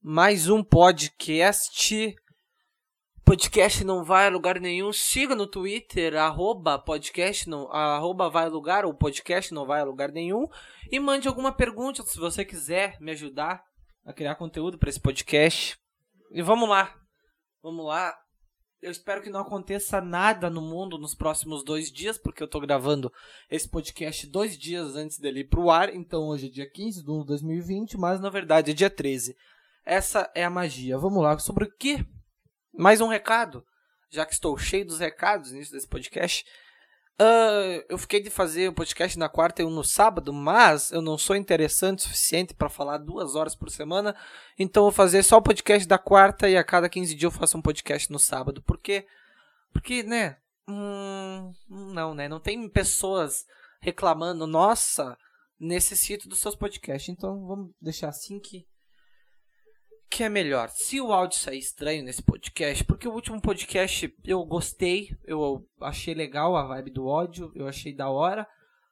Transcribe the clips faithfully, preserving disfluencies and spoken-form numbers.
mais um podcast. Podcast não vai a lugar nenhum. Siga no Twitter, arroba podcast não, arroba vai a lugar, ou podcast não vai a lugar nenhum. E mande alguma pergunta se você quiser me ajudar a criar conteúdo para esse podcast. E vamos lá. Vamos lá. Eu espero que não aconteça nada no mundo nos próximos dois dias, porque eu tô gravando esse podcast dois dias antes dele ir pro ar. Então hoje é dia quinze de um de dois mil e vinte, mas na verdade é dia treze. Essa é a magia. Vamos lá. Sobre o quê? Mais um recado, já que estou cheio dos recados no início desse podcast. Uh, eu fiquei de fazer o um podcast na quarta e um no sábado, mas eu não sou interessante o suficiente para falar duas horas por semana, então eu vou fazer só o podcast da quarta e a cada quinze dias eu faço um podcast no sábado. Por quê? Porque, né, hum, não, né, não tem pessoas reclamando, nossa, necessito dos seus podcasts, então vamos deixar assim que que é melhor. Se o áudio sair estranho nesse podcast, porque o último podcast eu gostei, eu achei legal a vibe do áudio, eu achei da hora.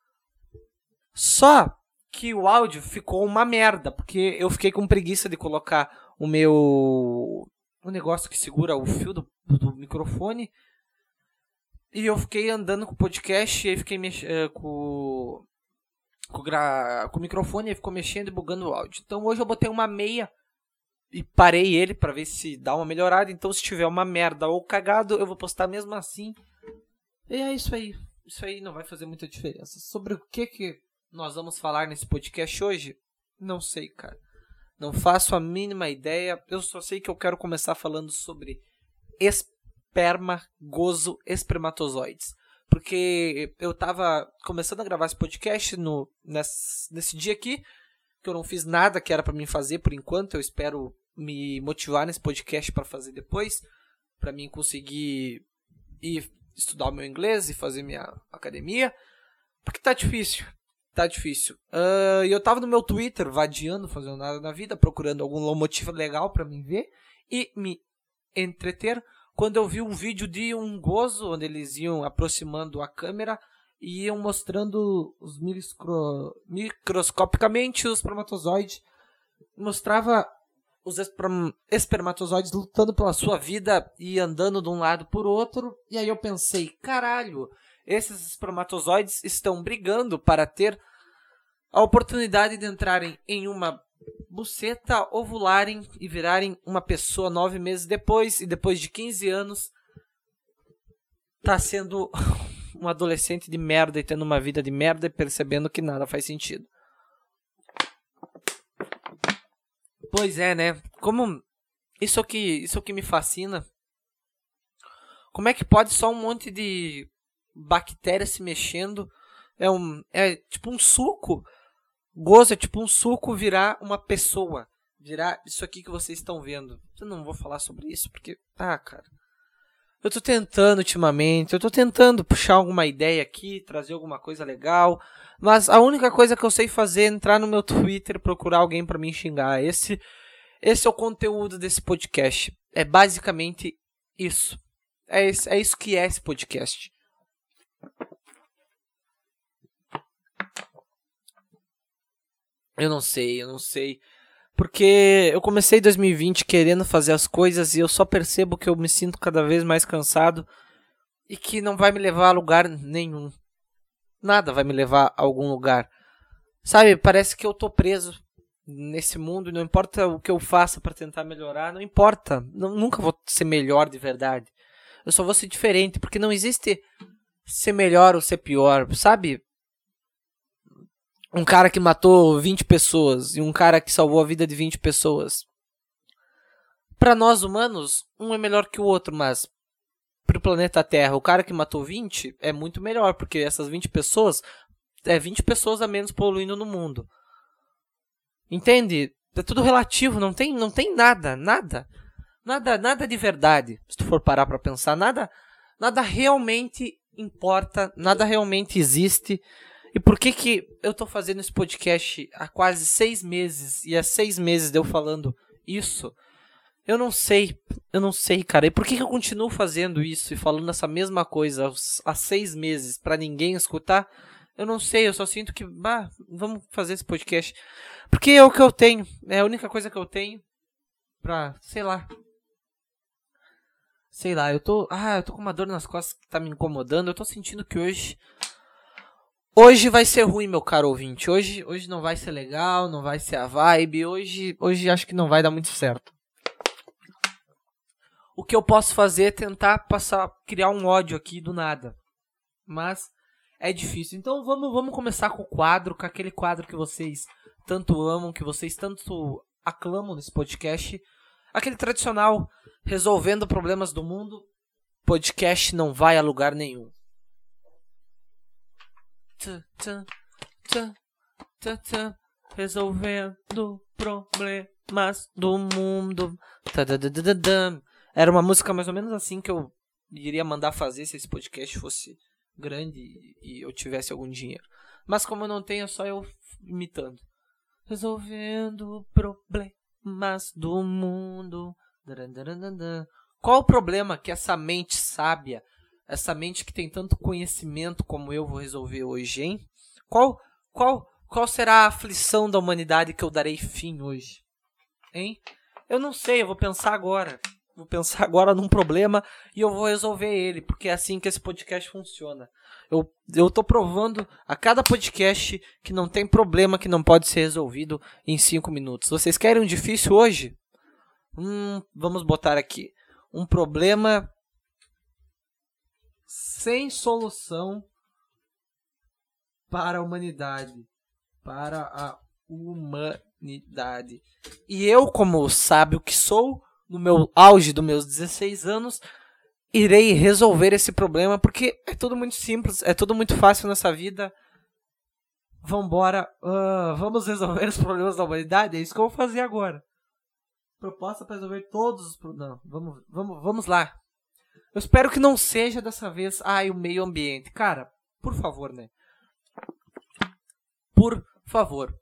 Só que o áudio ficou uma merda, porque eu fiquei com preguiça de colocar o meu o negócio que segura o fio do, do microfone. E eu fiquei andando com o podcast e aí fiquei mexendo com, com, gra... com o microfone e ficou mexendo e bugando o áudio. Então hoje eu botei uma meia e parei ele pra ver se dá uma melhorada. Então se tiver uma merda ou cagado, eu vou postar mesmo assim. E é isso aí. Isso aí não vai fazer muita diferença. Sobre o que, que nós vamos falar nesse podcast hoje? Não sei, cara. Não faço a mínima ideia. Eu só sei que eu quero começar falando sobre esperma, gozo, espermatozoides. Porque eu tava começando a gravar esse podcast no, nesse, nesse dia aqui, que eu não fiz nada que era pra mim fazer por enquanto. Eu espero me motivar nesse podcast para fazer depois, para mim conseguir ir estudar o meu inglês e fazer minha academia, porque tá difícil, tá difícil. Uh, eu tava no meu Twitter, vadiando, fazendo nada na vida, procurando algum motivo legal para mim ver e me entreter, quando eu vi um vídeo de um gozo, onde eles iam aproximando a câmera e iam mostrando os micro, microscopicamente os espermatozoides. Mostrava os espermatozoides lutando pela sua vida e andando de um lado por outro. E aí eu pensei, caralho, esses espermatozoides estão brigando para ter a oportunidade de entrarem em uma buceta, ovularem e virarem uma pessoa nove meses depois. E depois de quinze anos, tá sendo um adolescente de merda e tendo uma vida de merda e percebendo que nada faz sentido. Pois é, né? Como isso que isso que me fascina. Como é que pode só um monte de bactérias se mexendo? É um é tipo um suco. Gozo é tipo um suco virar uma pessoa, virar isso aqui que vocês estão vendo. Eu não vou falar sobre isso porque ah, cara. Eu tô tentando ultimamente, eu tô tentando puxar alguma ideia aqui, trazer alguma coisa legal, mas a única coisa que eu sei fazer é entrar no meu Twitter e procurar alguém pra me xingar. Esse, esse é o conteúdo desse podcast. É basicamente isso. É isso, é isso que é esse podcast. Eu não sei, eu não sei. Porque eu comecei dois mil e vinte querendo fazer as coisas e eu só percebo que eu me sinto cada vez mais cansado e que não vai me levar a lugar nenhum. Nada vai me levar a algum lugar. Sabe, parece que eu tô preso nesse mundo e não importa o que eu faça pra tentar melhorar, não importa. Não, nunca vou ser melhor de verdade. Eu só vou ser diferente, porque não existe ser melhor ou ser pior, sabe? Um cara que matou vinte pessoas e um cara que salvou a vida de vinte pessoas. Para nós humanos, um é melhor que o outro, mas pro planeta Terra, o cara que matou vinte é muito melhor, porque essas vinte pessoas é vinte pessoas a menos poluindo no mundo. Entende? É tudo relativo, não tem, não tem nada, nada. Nada, nada de verdade. Se tu for parar para pensar, nada, nada realmente importa, nada realmente existe. E por que que eu tô fazendo esse podcast há quase seis meses e há seis meses de eu falando isso? Eu não sei, eu não sei, cara. E por que que eu continuo fazendo isso e falando essa mesma coisa há seis meses pra ninguém escutar? Eu não sei, eu só sinto que, bah, vamos fazer esse podcast. Porque é o que eu tenho, é a única coisa que eu tenho. pra, sei lá. Sei lá, eu tô... Ah, eu tô com uma dor nas costas que tá me incomodando. Eu tô sentindo que hoje... Hoje vai ser ruim, meu caro ouvinte. Hoje, hoje não vai ser legal, não vai ser a vibe. Hoje, hoje acho que não vai dar muito certo. O que eu posso fazer é tentar passar, criar um ódio aqui do nada. Mas é difícil. Então vamos, vamos começar com o quadro, com aquele quadro que vocês tanto amam, que vocês tanto aclamam nesse podcast. Aquele tradicional, resolvendo problemas do mundo. Podcast não vai a lugar nenhum. Tã, tã, tã, tã, tã, resolvendo problemas do mundo. Tadadadadam. Era uma música mais ou menos assim que eu iria mandar fazer se esse podcast fosse grande e eu tivesse algum dinheiro. Mas como eu não tenho, é só eu imitando. Resolvendo problemas do mundo. Qual o problema que essa mente sábia, essa mente que tem tanto conhecimento como eu vou resolver hoje, hein? Qual, qual, qual será a aflição da humanidade que eu darei fim hoje? Hein? Eu não sei, eu vou pensar agora. Vou pensar agora num problema e eu vou resolver ele, porque é assim que esse podcast funciona. Eu, eu tô provando a cada podcast que não tem problema que não pode ser resolvido em cinco minutos. Vocês querem um difícil hoje? Hum, vamos botar aqui. Um problema sem solução para a humanidade. Para a humanidade. E eu, como sábio que sou, no meu auge dos meus dezesseis anos, irei resolver esse problema, porque é tudo muito simples, é tudo muito fácil nessa vida. Vambora, uh, vamos resolver os problemas da humanidade? É isso que eu vou fazer agora. Proposta para resolver todos os problemas. Vamos, vamos, vamos lá. Eu espero que não seja dessa vez, ai, o meio ambiente. Cara, por favor, né? Por favor.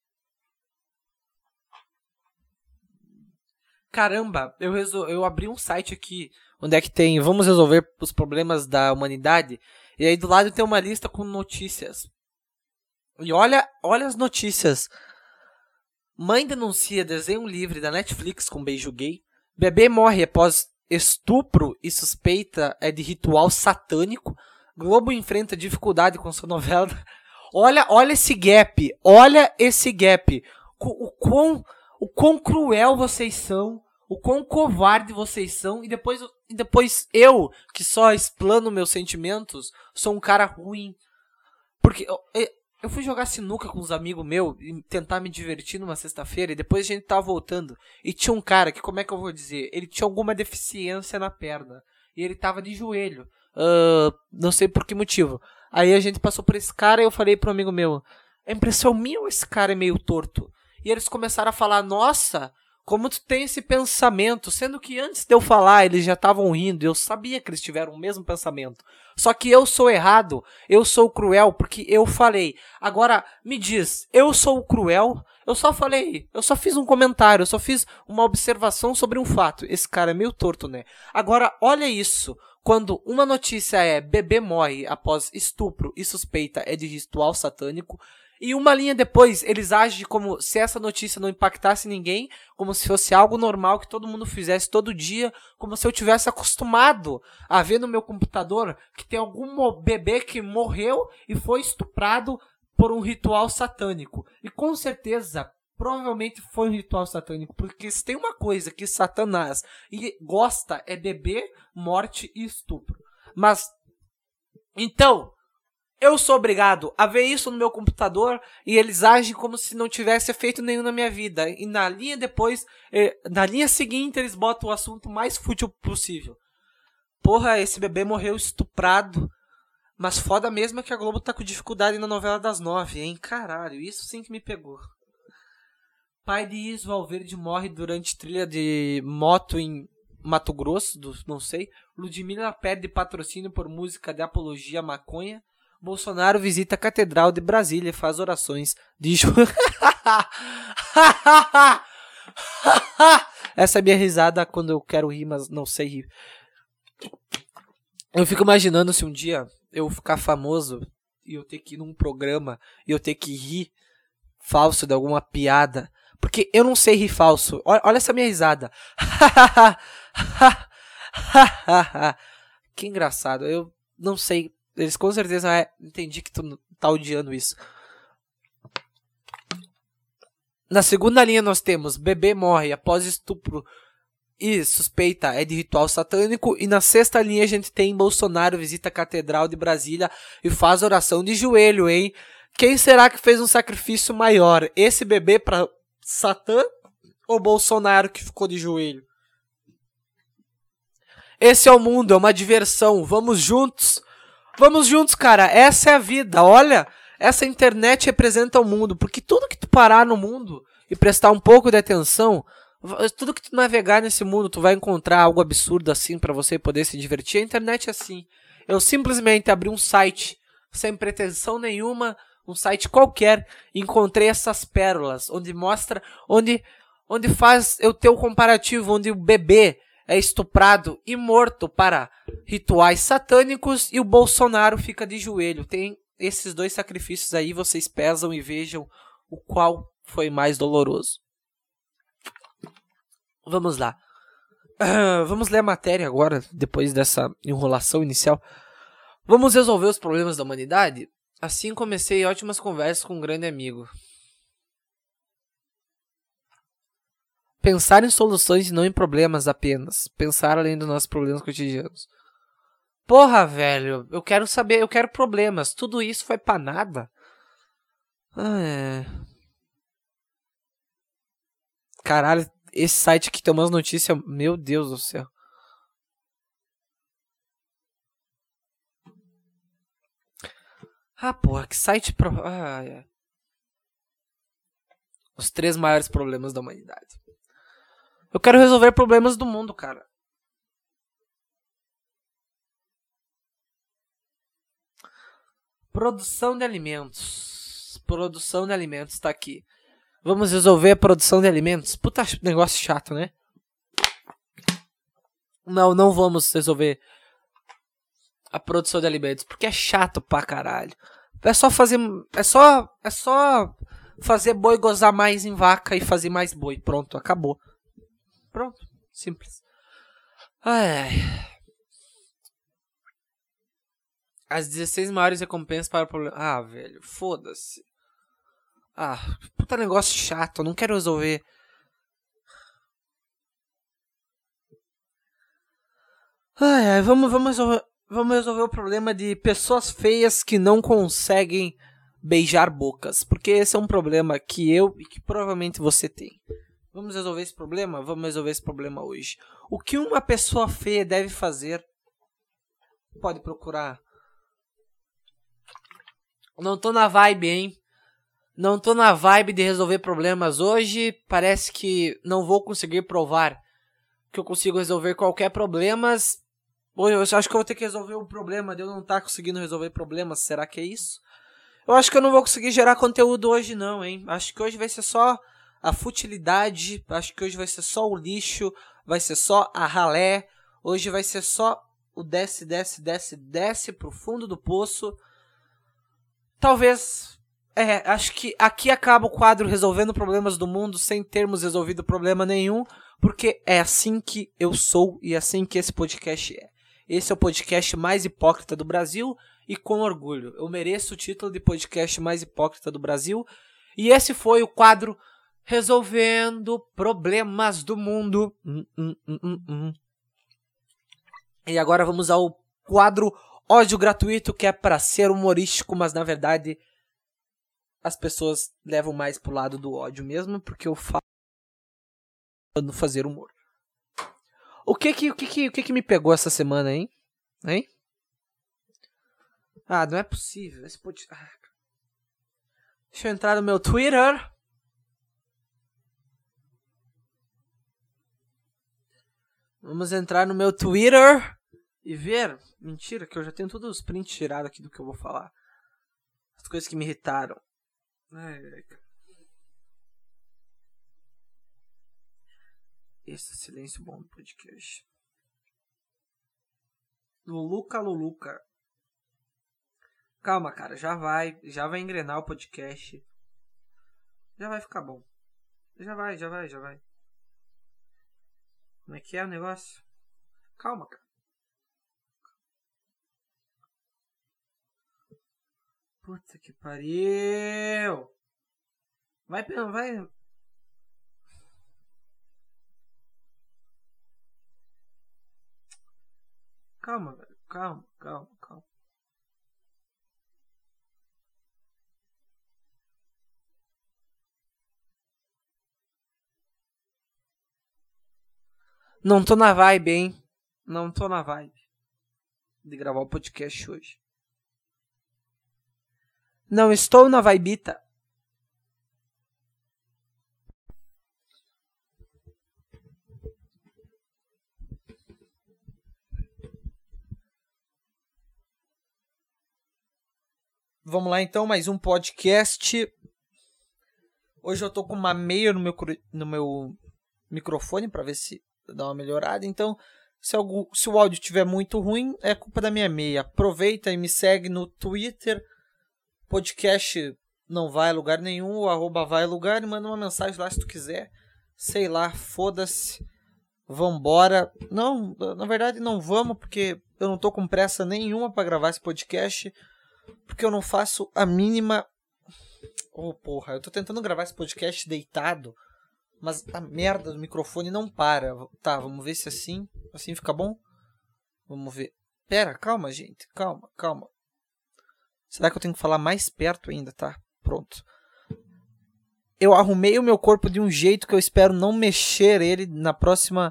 Caramba, eu, resol... eu abri um site aqui, onde é que tem, vamos resolver os problemas da humanidade, e aí do lado tem uma lista com notícias. E olha, olha as notícias. Mãe denuncia desenho livre da Netflix com beijo gay. Bebê morre após estupro e suspeita é de ritual satânico. Globo enfrenta dificuldade com sua novela. Olha, olha esse gap, olha esse gap. O, o, quão, o quão cruel vocês são. O quão covarde vocês são. E depois, e depois eu, que só explano meus sentimentos, sou um cara ruim. Porque eu, eu fui jogar sinuca com uns amigos meus e tentar me divertir numa sexta-feira. E depois a gente tava voltando. E tinha um cara que, como é que eu vou dizer? Ele tinha alguma deficiência na perna. E ele tava de joelho. Uh, não sei por que motivo. Aí a gente passou por esse cara e eu falei pro amigo meu: é impressão minha ou esse cara é meio torto? E eles começaram a falar: nossa, como tu tem esse pensamento, sendo que antes de eu falar eles já estavam rindo, eu sabia que eles tiveram o mesmo pensamento. Só que eu sou errado, eu sou cruel porque eu falei. Agora, me diz, eu sou cruel? Eu só falei, eu só fiz um comentário, eu só fiz uma observação sobre um fato. Esse cara é meio torto, né? Agora, olha isso, quando uma notícia é bebê morre após estupro e suspeita é de ritual satânico, e uma linha depois, eles agem como se essa notícia não impactasse ninguém, como se fosse algo normal que todo mundo fizesse todo dia, como se eu tivesse acostumado a ver no meu computador que tem algum bebê que morreu e foi estuprado por um ritual satânico. E com certeza, provavelmente foi um ritual satânico, porque se tem uma coisa que Satanás gosta é bebê, morte e estupro. Mas, então... eu sou obrigado a ver isso no meu computador e eles agem como se não tivesse efeito nenhum na minha vida. E na linha depois, na linha seguinte, eles botam o assunto mais fútil possível. Porra, esse bebê morreu estuprado. Mas foda mesmo é que a Globo tá com dificuldade na novela das nove, hein? Caralho, isso sim que me pegou. Pai de Is Valverde morre durante trilha de moto em Mato Grosso, do, não sei. Ludmilla perde patrocínio por música de apologia à maconha. Bolsonaro visita a Catedral de Brasília e faz orações de jo... Essa é a minha risada quando eu quero rir, mas não sei rir. Eu fico imaginando se um dia eu ficar famoso e eu ter que ir num programa e eu ter que rir falso de alguma piada Porque eu não sei rir falso. Olha, olha essa minha risada. Que engraçado. Eu não sei. Eles com certeza é, entendi que tu tá odiando isso. Na segunda linha nós temos bebê morre após estupro e suspeita é de ritual satânico. E na sexta linha a gente tem Bolsonaro visita a Catedral de Brasília e faz oração de joelho, hein? Quem será que fez um sacrifício maior? Esse bebê pra Satã ou Bolsonaro que ficou de joelho? Esse é o mundo, é uma diversão. Vamos juntos. Vamos juntos, cara. Essa é a vida. Olha, essa internet representa o mundo. Porque tudo que tu parar no mundo e prestar um pouco de atenção, tudo que tu navegar nesse mundo, tu vai encontrar algo absurdo assim pra você poder se divertir. A internet é assim. Eu simplesmente abri um site sem pretensão nenhuma, um site qualquer, e encontrei essas pérolas, onde mostra, onde, onde faz eu ter o comparativo, onde o bebê é estuprado e morto para rituais satânicos e o Bolsonaro fica de joelho. Tem esses dois sacrifícios aí, vocês pesam e vejam o qual foi mais doloroso. Vamos lá. Uh, vamos ler a matéria agora, depois dessa enrolação inicial. Vamos resolver os problemas da humanidade? Assim comecei ótimas conversas com um grande amigo. Pensar em soluções e não em problemas apenas. Pensar além dos nossos problemas cotidianos. Porra, velho. Eu quero saber, eu quero problemas. Tudo isso foi pra nada? Ah, é. Caralho, esse site aqui tem umas notícias... Meu Deus do céu. Ah, porra, que site... Pro... Ah, é. Os três maiores problemas da humanidade. Eu quero resolver problemas do mundo, cara. Produção de alimentos. Produção de alimentos tá aqui. Vamos resolver a produção de alimentos? Puta negócio chato, né? Não, não vamos resolver a produção de alimentos, porque é chato pra caralho. É só fazer... É só... É só fazer boi gozar mais em vaca e fazer mais boi. Pronto, acabou. Pronto, simples. Ai, ai. As dezesseis maiores recompensas para o problema... Ah, velho, foda-se. Ah, puta negócio chato, eu não quero resolver. Ai, ai, vamos, vamos, resolver, vamos resolver o problema de pessoas feias que não conseguem beijar bocas. Porque esse é um problema que eu e que provavelmente você tem. Vamos resolver esse problema? Vamos resolver esse problema hoje. O que uma pessoa feia deve fazer? Pode procurar. Não tô na vibe, hein? Não tô na vibe de resolver problemas hoje. Parece que não vou conseguir provar que eu consigo resolver qualquer problema. Eu acho que eu vou ter que resolver o problema de eu não estar conseguindo resolver problemas. Será que é isso? Eu acho que eu não vou conseguir gerar conteúdo hoje não, hein? Acho que hoje vai ser só a futilidade. Acho que hoje vai ser só o lixo. Vai ser só a ralé. Hoje vai ser só o desce, desce, desce, desce pro fundo do poço. Talvez... É, acho que aqui acaba o quadro resolvendo problemas do mundo sem termos resolvido problema nenhum, porque é assim que eu sou e é assim que esse podcast é. Esse é o podcast mais hipócrita do Brasil e com orgulho. Eu mereço o título de podcast mais hipócrita do Brasil e esse foi o quadro Resolvendo Problemas do Mundo. Hum, hum, hum, hum, hum. E agora vamos ao quadro Ódio Gratuito, que é para ser humorístico, mas na verdade... as pessoas levam mais pro lado do ódio mesmo, porque eu falo fazer humor. O que que, o que que, o que que me pegou essa semana, hein? Hein? Ah, não é possível. Esse pode... ah. Deixa eu entrar no meu Twitter. Vamos entrar no meu Twitter e ver. Mentira, que eu já tenho todos os prints tirados aqui do que eu vou falar. As coisas que me irritaram. Ai, ai, esse silêncio bom do podcast. Luluca, Luluca. Calma, cara, já vai, já vai engrenar o podcast. Já vai ficar bom. Já vai, já vai, já vai. Como é que é o negócio? Calma, cara. Puta que pariu. Vai, Pedro, vai. Calma, velho. Calma, calma, calma. Não tô na vibe, hein? Não tô na vibe de gravar o podcast hoje. Não estou na vibita. Vamos lá então, mais um podcast. Hoje eu tô com uma meia no meu, no meu microfone para ver se dá uma melhorada. Então, se, algum, se o áudio estiver muito ruim, é culpa da minha meia. Aproveita e me segue no Twitter. Podcast não vai a lugar nenhum, o arroba vai a lugar, e manda uma mensagem lá se tu quiser. Sei lá, foda-se. Vambora. Não, na verdade não vamos, porque eu não tô com pressa nenhuma para gravar esse podcast. Porque eu não faço a mínima... Oh, porra, eu tô tentando gravar esse podcast deitado, mas a merda do microfone não para. Tá, vamos ver se assim, assim fica bom? Vamos ver. Pera, calma, gente. Calma, calma. Será que eu tenho que falar mais perto ainda? Tá, pronto. Eu arrumei o meu corpo de um jeito que eu espero não mexer ele na próxima...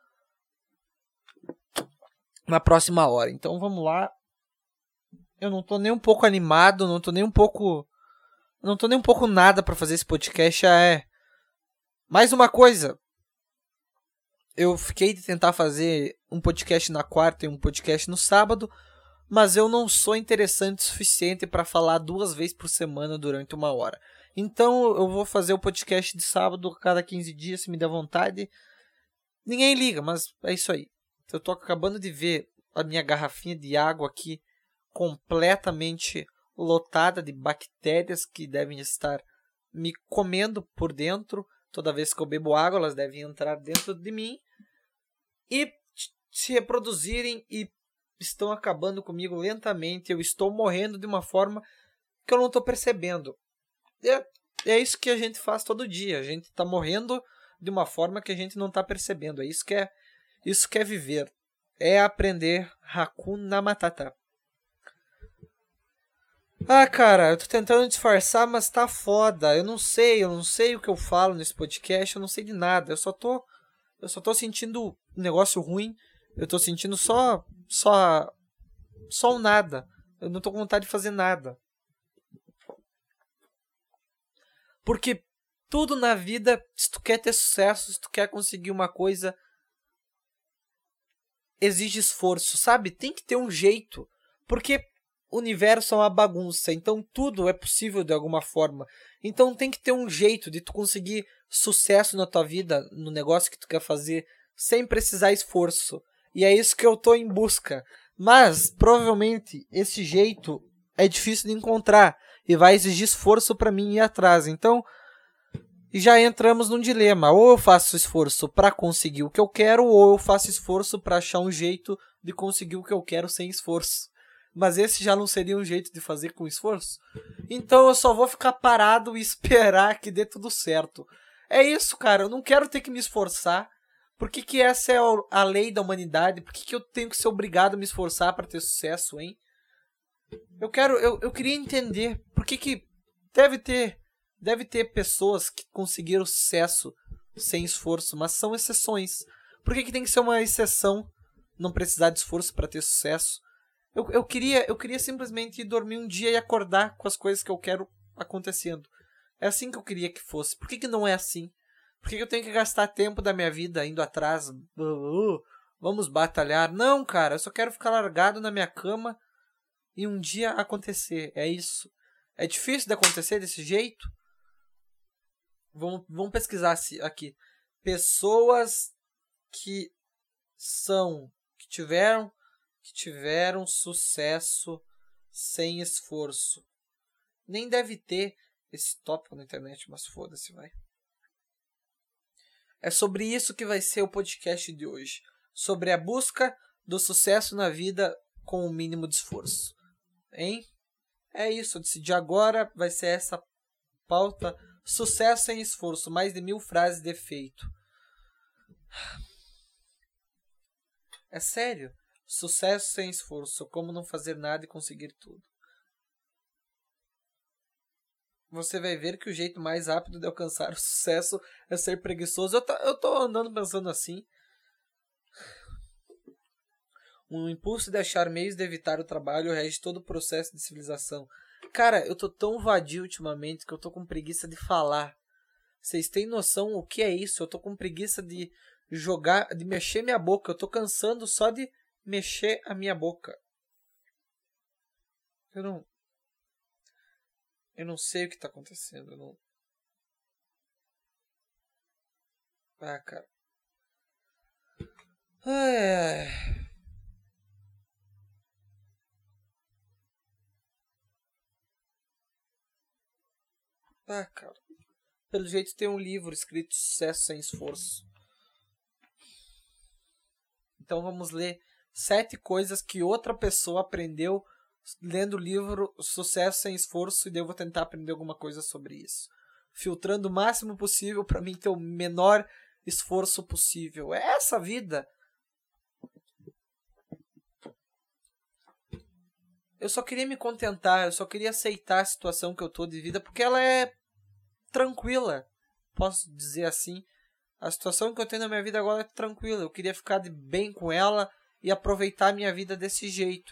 Na próxima hora. Então vamos lá. Eu não tô nem um pouco animado, não tô nem um pouco... Não tô nem um pouco nada pra fazer esse podcast. É... Mais uma coisa. Eu fiquei de tentar fazer um podcast na quarta e um podcast no sábado, mas eu não sou interessante o suficiente para falar duas vezes por semana durante uma hora. Então eu vou fazer o podcast de sábado a cada quinze dias, se me der vontade. Ninguém liga, mas é isso aí. Eu tô acabando de ver a minha garrafinha de água aqui completamente lotada de bactérias que devem estar me comendo por dentro. Toda vez que eu bebo água, elas devem entrar dentro de mim e se reproduzirem e estão acabando comigo lentamente. Eu estou morrendo de uma forma que eu não estou percebendo. É, é isso que a gente faz todo dia. A gente está morrendo de uma forma que a gente não está percebendo. É isso que é, isso que é viver. É aprender Hakuna Matata. Ah, cara, eu tô tentando disfarçar, mas tá foda. Eu não sei, eu não sei o que eu falo nesse podcast, eu não sei de nada. Eu só tô, eu só tô sentindo um negócio ruim. Eu tô sentindo só, só, só um nada. Eu não tô com vontade de fazer nada. Porque tudo na vida, se tu quer ter sucesso, se tu quer conseguir uma coisa, exige esforço, sabe? Tem que ter um jeito. Porque o universo é uma bagunça, então tudo é possível de alguma forma. Então tem que ter um jeito de tu conseguir sucesso na tua vida, no negócio que tu quer fazer, sem precisar esforço. E é isso que eu tô em busca. Mas, provavelmente, esse jeito é difícil de encontrar e vai exigir esforço para mim ir atrás. Então, já entramos num dilema. Ou eu faço esforço para conseguir o que eu quero, ou eu faço esforço para achar um jeito de conseguir o que eu quero sem esforço. Mas esse já não seria um jeito de fazer com esforço. Então eu só vou ficar parado e esperar que dê tudo certo. É isso, cara. Eu não quero ter que me esforçar. Por que, que essa é a lei da humanidade? Por que, que eu tenho que ser obrigado a me esforçar para ter sucesso, hein? Eu quero, eu, eu queria entender por que, que deve ter, deve ter pessoas que conseguiram sucesso sem esforço, mas são exceções. Por que, que tem que ser uma exceção não precisar de esforço para ter sucesso? Eu, eu, queria, eu queria simplesmente ir dormir um dia e acordar com as coisas que eu quero acontecendo. É assim que eu queria que fosse. Por que, que não é assim? Por que, que eu tenho que gastar tempo da minha vida indo atrás? Uh, uh, vamos batalhar. Não, cara, eu só quero ficar largado na minha cama e um dia acontecer. É isso. É difícil de acontecer desse jeito? Vamos, vamos pesquisar aqui. Pessoas que são, que tiveram que tiveram sucesso sem esforço. Nem deve ter esse tópico na internet, mas foda-se, vai. É sobre isso que vai ser o podcast de hoje. Sobre a busca do sucesso na vida com o mínimo de esforço. Hein? É isso. De agora vai ser essa pauta. Sucesso sem esforço. Mais de mil frases de efeito. É sério. Sucesso sem esforço. Como não fazer nada e conseguir tudo. Você vai ver que o jeito mais rápido de alcançar o sucesso é ser preguiçoso. Eu, tô, eu tô andando pensando assim. Um impulso de achar meios de evitar o trabalho rege todo o processo de civilização. Cara, eu tô tão vadio ultimamente que eu tô com preguiça de falar. Vocês têm noção o que é isso? Eu tô com preguiça de jogar, de mexer minha boca. Eu tô cansando só de mexer a minha boca. Eu não... Eu não sei o que tá acontecendo. Eu não... Ah, cara. Ai, ai. Ah, cara. Pelo jeito tem um livro escrito Sucesso Sem Esforço. Então vamos ler sete coisas que outra pessoa aprendeu lendo o livro Sucesso Sem Esforço, e daí eu vou tentar aprender alguma coisa sobre isso. Filtrando o máximo possível para mim ter o menor esforço possível. É essa a vida. Eu só queria me contentar, eu só queria aceitar a situação que eu tô de vida, porque ela é tranquila. Posso dizer assim. A situação que eu tenho na minha vida agora é tranquila. Eu queria ficar de bem com ela e aproveitar a minha vida desse jeito.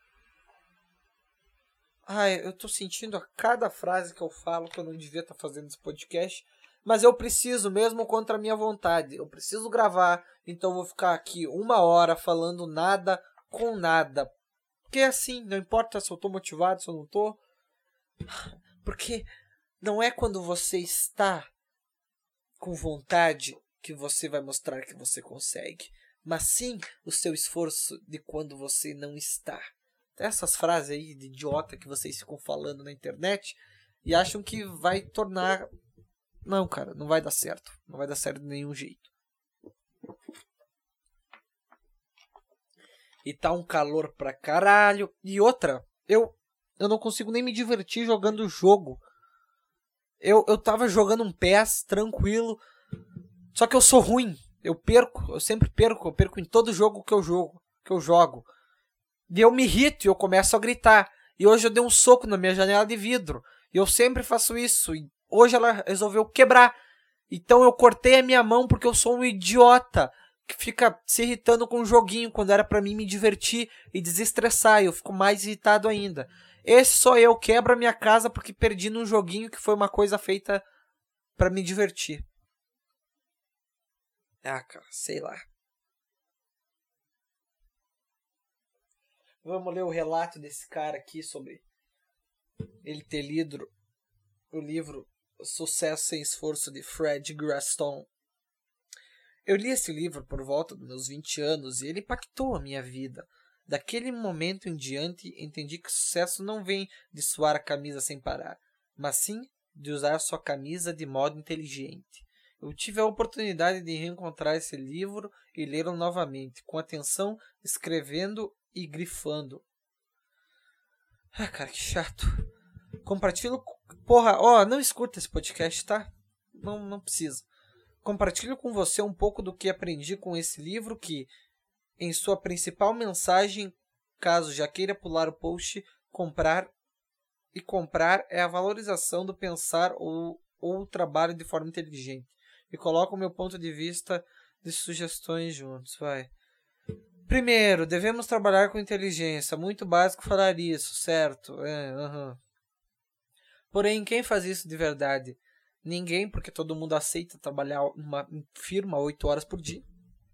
Ai, eu tô sentindo a cada frase que eu falo que eu não devia estar fazendo esse podcast. Mas eu preciso, mesmo contra a minha vontade. Eu preciso gravar. Então eu vou ficar aqui uma hora falando nada com nada. Porque é assim, não importa se eu tô motivado, se eu não tô. Porque não é quando você está com vontade que você vai mostrar que você consegue. Mas sim o seu esforço de quando você não está. Essas frases aí de idiota que vocês ficam falando na internet e acham que vai tornar... Não, cara, não vai dar certo. Não vai dar certo de nenhum jeito. E tá um calor pra caralho. E outra, eu, eu não consigo nem me divertir jogando o jogo. Eu, eu tava jogando um P E S tranquilo. Só que eu sou ruim. Eu perco, eu sempre perco. Eu perco em todo jogo que eu jogo. Que eu jogo. E eu me irrito e eu começo a gritar. E hoje eu dei um soco na minha janela de vidro. E eu sempre faço isso. E hoje ela resolveu quebrar. Então eu cortei a minha mão porque eu sou um idiota que fica se irritando com o joguinho quando era pra mim me divertir e desestressar. E eu fico mais irritado ainda. Esse sou eu, quebro a minha casa porque perdi num joguinho que foi uma coisa feita pra me divertir. Ah, cara, sei lá. Vamos ler o relato desse cara aqui sobre ele ter lido o livro Sucesso Sem Esforço de Fred Graston. Eu li esse livro por volta dos meus vinte anos e ele impactou a minha vida. Daquele momento em diante, entendi que o sucesso não vem de suar a camisa sem parar, mas sim de usar sua camisa de modo inteligente. Eu tive a oportunidade de reencontrar esse livro e lê-lo novamente, com atenção, escrevendo e grifando. Ah, cara, que chato. Compartilho... Porra, ó, não escuta esse podcast, tá? Não, não precisa. Compartilho com você um pouco do que aprendi com esse livro que, em sua principal mensagem, caso já queira pular o post, comprar e comprar é a valorização do pensar ou, ou o trabalho de forma inteligente. E coloco o meu ponto de vista de sugestões juntos, vai. Primeiro, devemos trabalhar com inteligência. Muito básico falar isso, certo? É, uhum. Porém, quem faz isso de verdade? Ninguém, porque todo mundo aceita trabalhar numa firma oito horas por dia.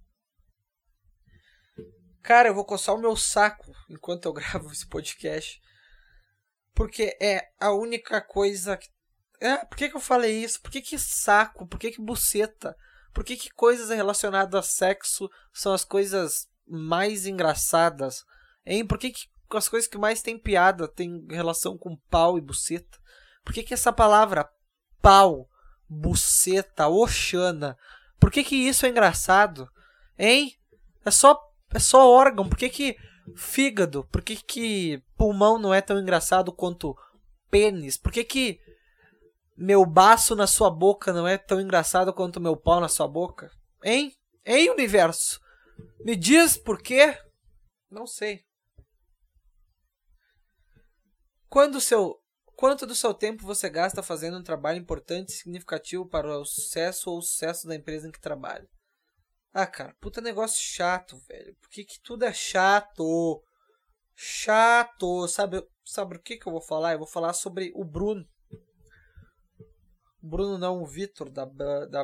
Cara, eu vou coçar o meu saco enquanto eu gravo esse podcast. Porque é a única coisa... Que... É, por que, que eu falei isso? Por que, que saco? Por que, que buceta? Por que, que coisas relacionadas a sexo são as coisas mais engraçadas? Hein? Por que, que as coisas que mais tem piada tem relação com pau e buceta? Por que, que essa palavra pau, buceta, oxana Por que que isso é engraçado? Hein? É só, é só órgão. Por que que fígado? Por que que pulmão não é tão engraçado quanto pênis? Por que que meu baço na sua boca não é tão engraçado quanto meu pau na sua boca? Hein? Hein, universo? Me diz por quê? Não sei. Quando o seu, quanto do seu tempo você gasta fazendo um trabalho importante e significativo para o sucesso ou o sucesso da empresa em que trabalha? Ah, cara, puta negócio chato, velho. Por que que tudo é chato? Chato. Sabe, sabe o que que eu vou falar? Eu vou falar sobre o Bruno. Bruno não, o Vitor da... da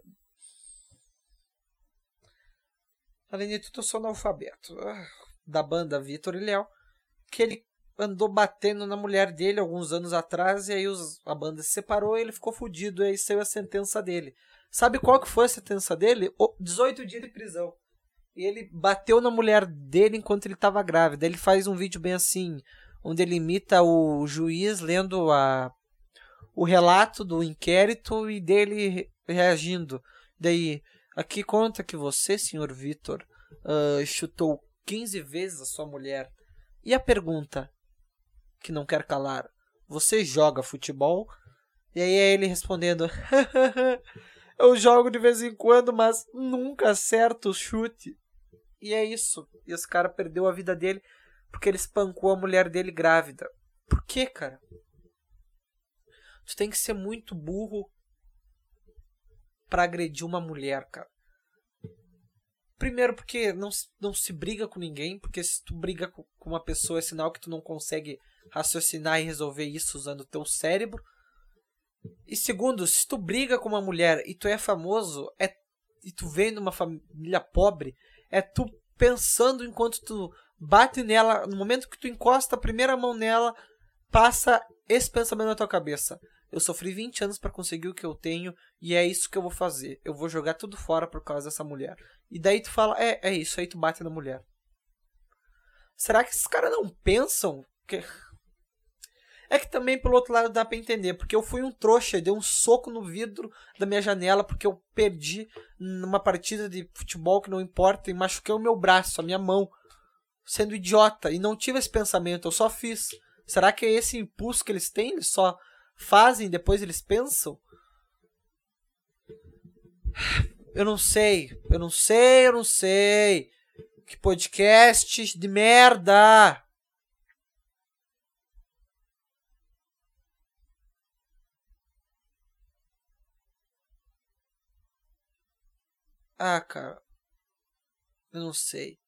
Além de tudo, eu sou analfabeto. Da banda Vitor e Léo. Que ele andou batendo na mulher dele alguns anos atrás. E aí os, a banda se separou e ele ficou fudido. E aí saiu a sentença dele. Sabe qual que foi a sentença dele? dezoito dias de prisão. E ele bateu na mulher dele enquanto ele estava grávida. Ele faz um vídeo bem assim. Onde ele imita o juiz lendo a... o relato do inquérito e dele reagindo. Daí, aqui conta que você, senhor Vitor, uh, chutou quinze vezes a sua mulher. E a pergunta, que não quer calar, você joga futebol? E aí é ele respondendo, eu jogo de vez em quando, mas nunca acerto o chute. E é isso. E esse cara perdeu a vida dele porque ele espancou a mulher dele grávida. Por quê, cara? Tu tem que ser muito burro pra agredir uma mulher, cara. Primeiro porque não, não se briga com ninguém, porque se tu briga com uma pessoa é sinal que tu não consegue raciocinar e resolver isso usando o teu cérebro. E segundo, se tu briga com uma mulher e tu é famoso, é, e tu vem numa família pobre, é tu pensando enquanto tu bate nela, no momento que tu encosta a primeira mão nela, passa esse pensamento na tua cabeça. Eu sofri vinte anos para conseguir o que eu tenho e é isso que eu vou fazer. Eu vou jogar tudo fora por causa dessa mulher. E daí tu fala, é, é isso, aí tu bate na mulher. Será que esses caras não pensam? Que... É que também, pelo outro lado, dá pra entender. Porque eu fui um trouxa, dei um soco no vidro da minha janela porque eu perdi numa partida de futebol que não importa e machuquei o meu braço, a minha mão, sendo idiota. E não tive esse pensamento, eu só fiz. Será que é esse impulso que eles têm? Eles só fazem e depois eles pensam? Eu não sei, eu não sei, eu não sei. Que podcast de merda! Ah, cara, eu não sei.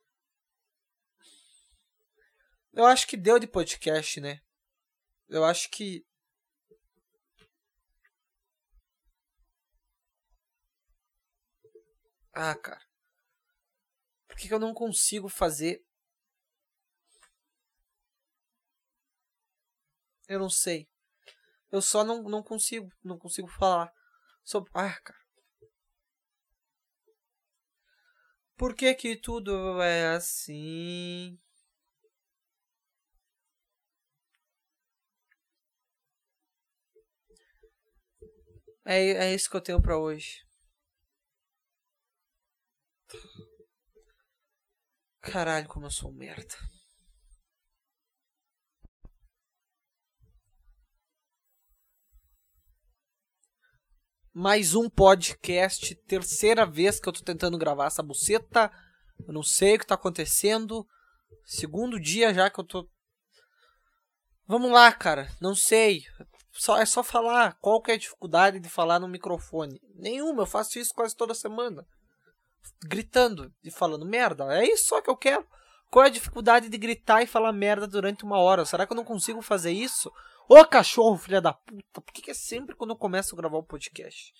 Eu acho que deu de podcast, né? Eu acho que... Ah, cara. Por que que eu não consigo fazer? Eu não sei. Eu só não, não consigo. Não consigo falar sobre... Ah, cara. Por que que tudo é assim? É, é isso que eu tenho pra hoje. Caralho, como eu sou um merda. Mais um podcast. Terceira vez que eu tô tentando gravar essa buceta. Eu não sei o que tá acontecendo. Segundo dia já que eu tô... Vamos lá, cara. Não sei. Só, é só falar. Qual que é a dificuldade de falar no microfone? Nenhuma. Eu faço isso quase toda semana. Gritando e falando merda. É isso só que eu quero. Qual é a dificuldade de gritar e falar merda durante uma hora? Será que eu não consigo fazer isso? Ô cachorro, filha da puta. Por que, que é sempre quando eu começo a gravar o um podcast?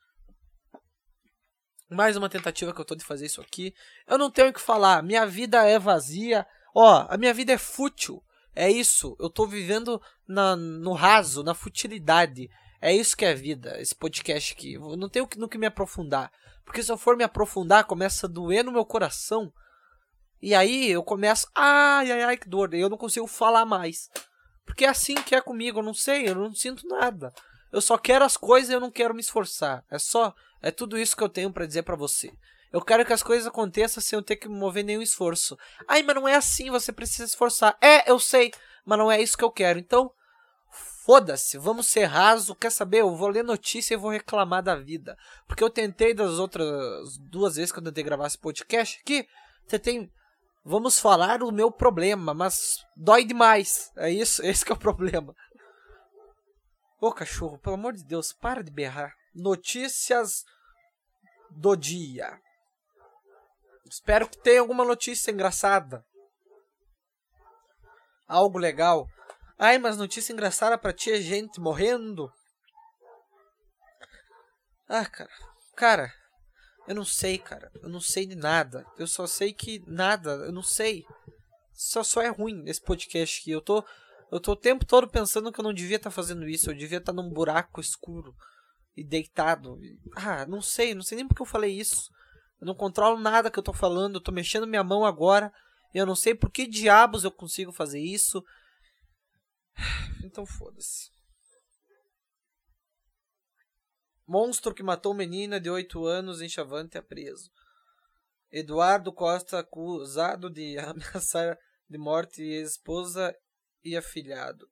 Mais uma tentativa que eu tô de fazer isso aqui. Eu não tenho o que falar. Minha vida é vazia. Ó, a minha vida é fútil. É isso. Eu tô vivendo na, no raso, na futilidade. É isso que é a vida, esse podcast aqui. Eu não tenho no que me aprofundar. Porque se eu for me aprofundar, começa a doer no meu coração. E aí eu começo... Ai, ai, ai, que dor. E eu não consigo falar mais. Porque é assim que é comigo. Eu não sei, eu não sinto nada. Eu só quero as coisas e eu não quero me esforçar. É só, É tudo isso que eu tenho pra dizer pra você. Eu quero que as coisas aconteçam sem eu ter que mover nenhum esforço. Ai, mas não é assim, você precisa esforçar. É, eu sei, mas não é isso que eu quero. Então, foda-se, vamos ser raso. Quer saber? Eu vou ler notícia e vou reclamar da vida. Porque eu tentei das outras duas vezes que eu tentei gravar esse podcast aqui, tentei... Vamos falar do meu problema, mas dói demais. É isso, esse que é o problema. Ô cachorro, pelo amor de Deus, para de berrar. Notícias do dia. Espero que tenha alguma notícia engraçada. Algo legal. Ai, mas notícia engraçada pra ti é gente morrendo? Ah, cara. Cara, eu não sei, cara. Eu não sei de nada. Eu só sei que nada. Eu não sei. Só, só é ruim esse podcast aqui. Eu tô, eu tô o tempo todo pensando que eu não devia estar tá fazendo isso. Eu devia estar tá num buraco escuro e deitado. Ah, não sei. Não sei nem porque eu falei isso. Eu não controlo nada que eu tô falando. Eu tô mexendo minha mão agora. E eu não sei por que diabos eu consigo fazer isso. Então foda-se. Monstro que matou menina de oito anos em Chavante é preso. Eduardo Costa acusado de ameaçar de morte ex-esposa e afilhado.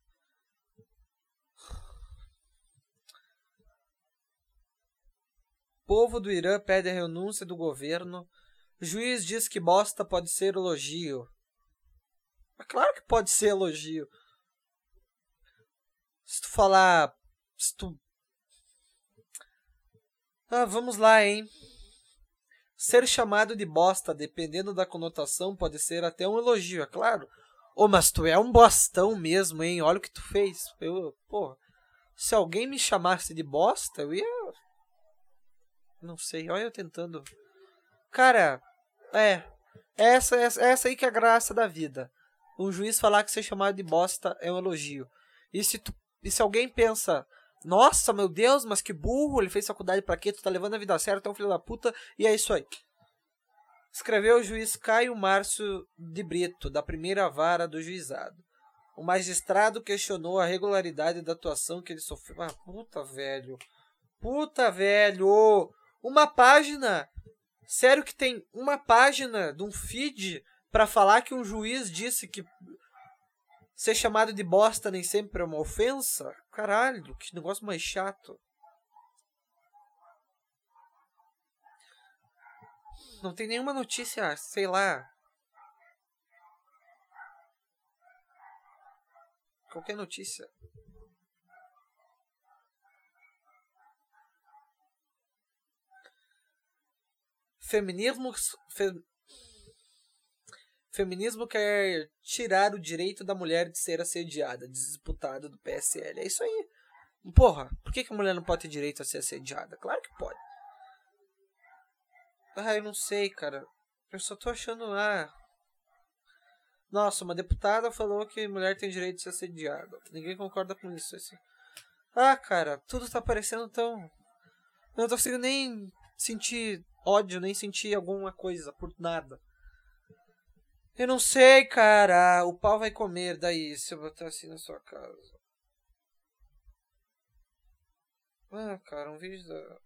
Povo do Irã pede a renúncia do governo. Juiz diz que bosta pode ser elogio. É claro que pode ser elogio. Se tu falar... Se tu... Ah, vamos lá, hein? Ser chamado de bosta, dependendo da conotação, pode ser até um elogio, é claro. Ô, oh, mas tu é um bostão mesmo, hein? Olha o que tu fez. Eu, porra, se alguém me chamasse de bosta, eu ia... Não sei, olha eu tentando... Cara, é... Essa, essa, essa aí que é a graça da vida. Um juiz falar que ser chamado de bosta é um elogio. E se, tu, e se alguém pensa... Nossa, meu Deus, mas que burro, ele fez faculdade pra quê? Tu tá levando a vida a sério, tu é um filho da puta, e é isso aí. Escreveu o juiz Caio Márcio de Brito, da primeira vara do juizado. O magistrado questionou a regularidade da atuação que ele sofreu. Ah, puta, velho. Puta, velho. Uma página. Sério que tem uma página de um feed pra falar que um juiz disse que ser chamado de bosta nem sempre é uma ofensa? Caralho, que negócio mais chato. Não tem nenhuma notícia, sei lá. Qualquer notícia. Feminismo... Fe... Feminismo quer tirar o direito da mulher de ser assediada, disputada do P S L. É isso aí. Porra, por que, que a mulher não pode ter direito a ser assediada? Claro que pode. Ah, eu não sei, cara. Eu só tô achando lá. Ah... Nossa, uma deputada falou que mulher tem direito de ser assediada. Ninguém concorda com isso. Assim. Ah, cara, tudo tá parecendo tão... Eu não tô conseguindo nem sentir ódio, nem sentir alguma coisa por nada. Eu não sei, cara. O pau vai comer daí se eu botar assim na sua casa. Ah, cara, um vídeo da...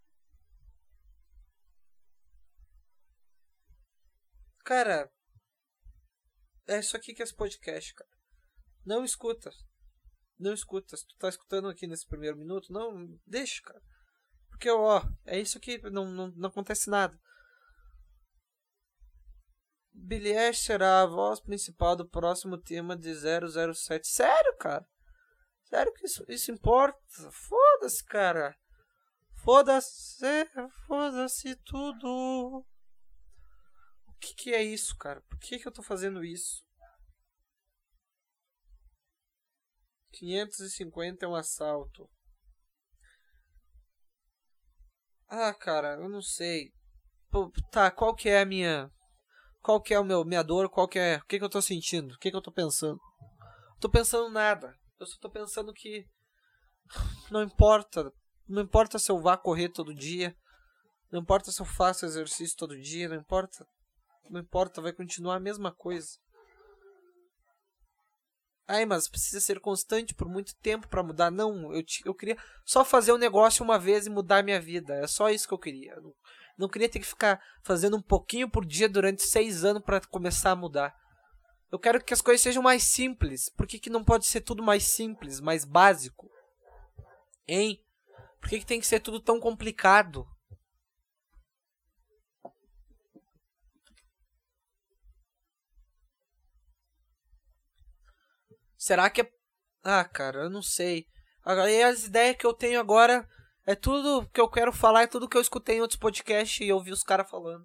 Cara, é isso aqui que é esse podcast, cara. Não escuta. Não escuta. Se tu tá escutando aqui nesse primeiro minuto, não, deixa, cara. Porque, ó, é isso aqui, não, não, não acontece nada. Billie Eilish será a voz principal do próximo tema de zero zero sete. Sério, cara? Sério que isso, isso importa? Foda-se, cara. Foda-se, foda-se tudo. O que que é isso, cara? Por que que eu tô fazendo isso? quinhentos e cinquenta é um assalto. Ah, cara, eu não sei. Pô, tá, qual que é a minha... Qual que é o meu, minha dor? Qual que é... O que que eu tô sentindo? O que que eu tô pensando? Tô pensando nada. Eu só tô pensando que... Não importa. Não importa se eu vá correr todo dia. Não importa se eu faço exercício todo dia. Não importa. Não importa, vai continuar a mesma coisa. Ai, mas precisa ser constante por muito tempo pra mudar. Não, eu, eu queria só fazer um negócio uma vez e mudar a minha vida. É só isso que eu queria. Eu não, não queria ter que ficar fazendo um pouquinho por dia durante seis anos pra começar a mudar. Eu quero que as coisas sejam mais simples. Por que, que não pode ser tudo mais simples, mais básico? Hein? Por que, que tem que ser tudo tão complicado? Será que é... Ah, cara, eu não sei. Agora, e as ideias que eu tenho agora é tudo que eu quero falar, é tudo que eu escutei em outros podcasts e eu ouvi os caras falando.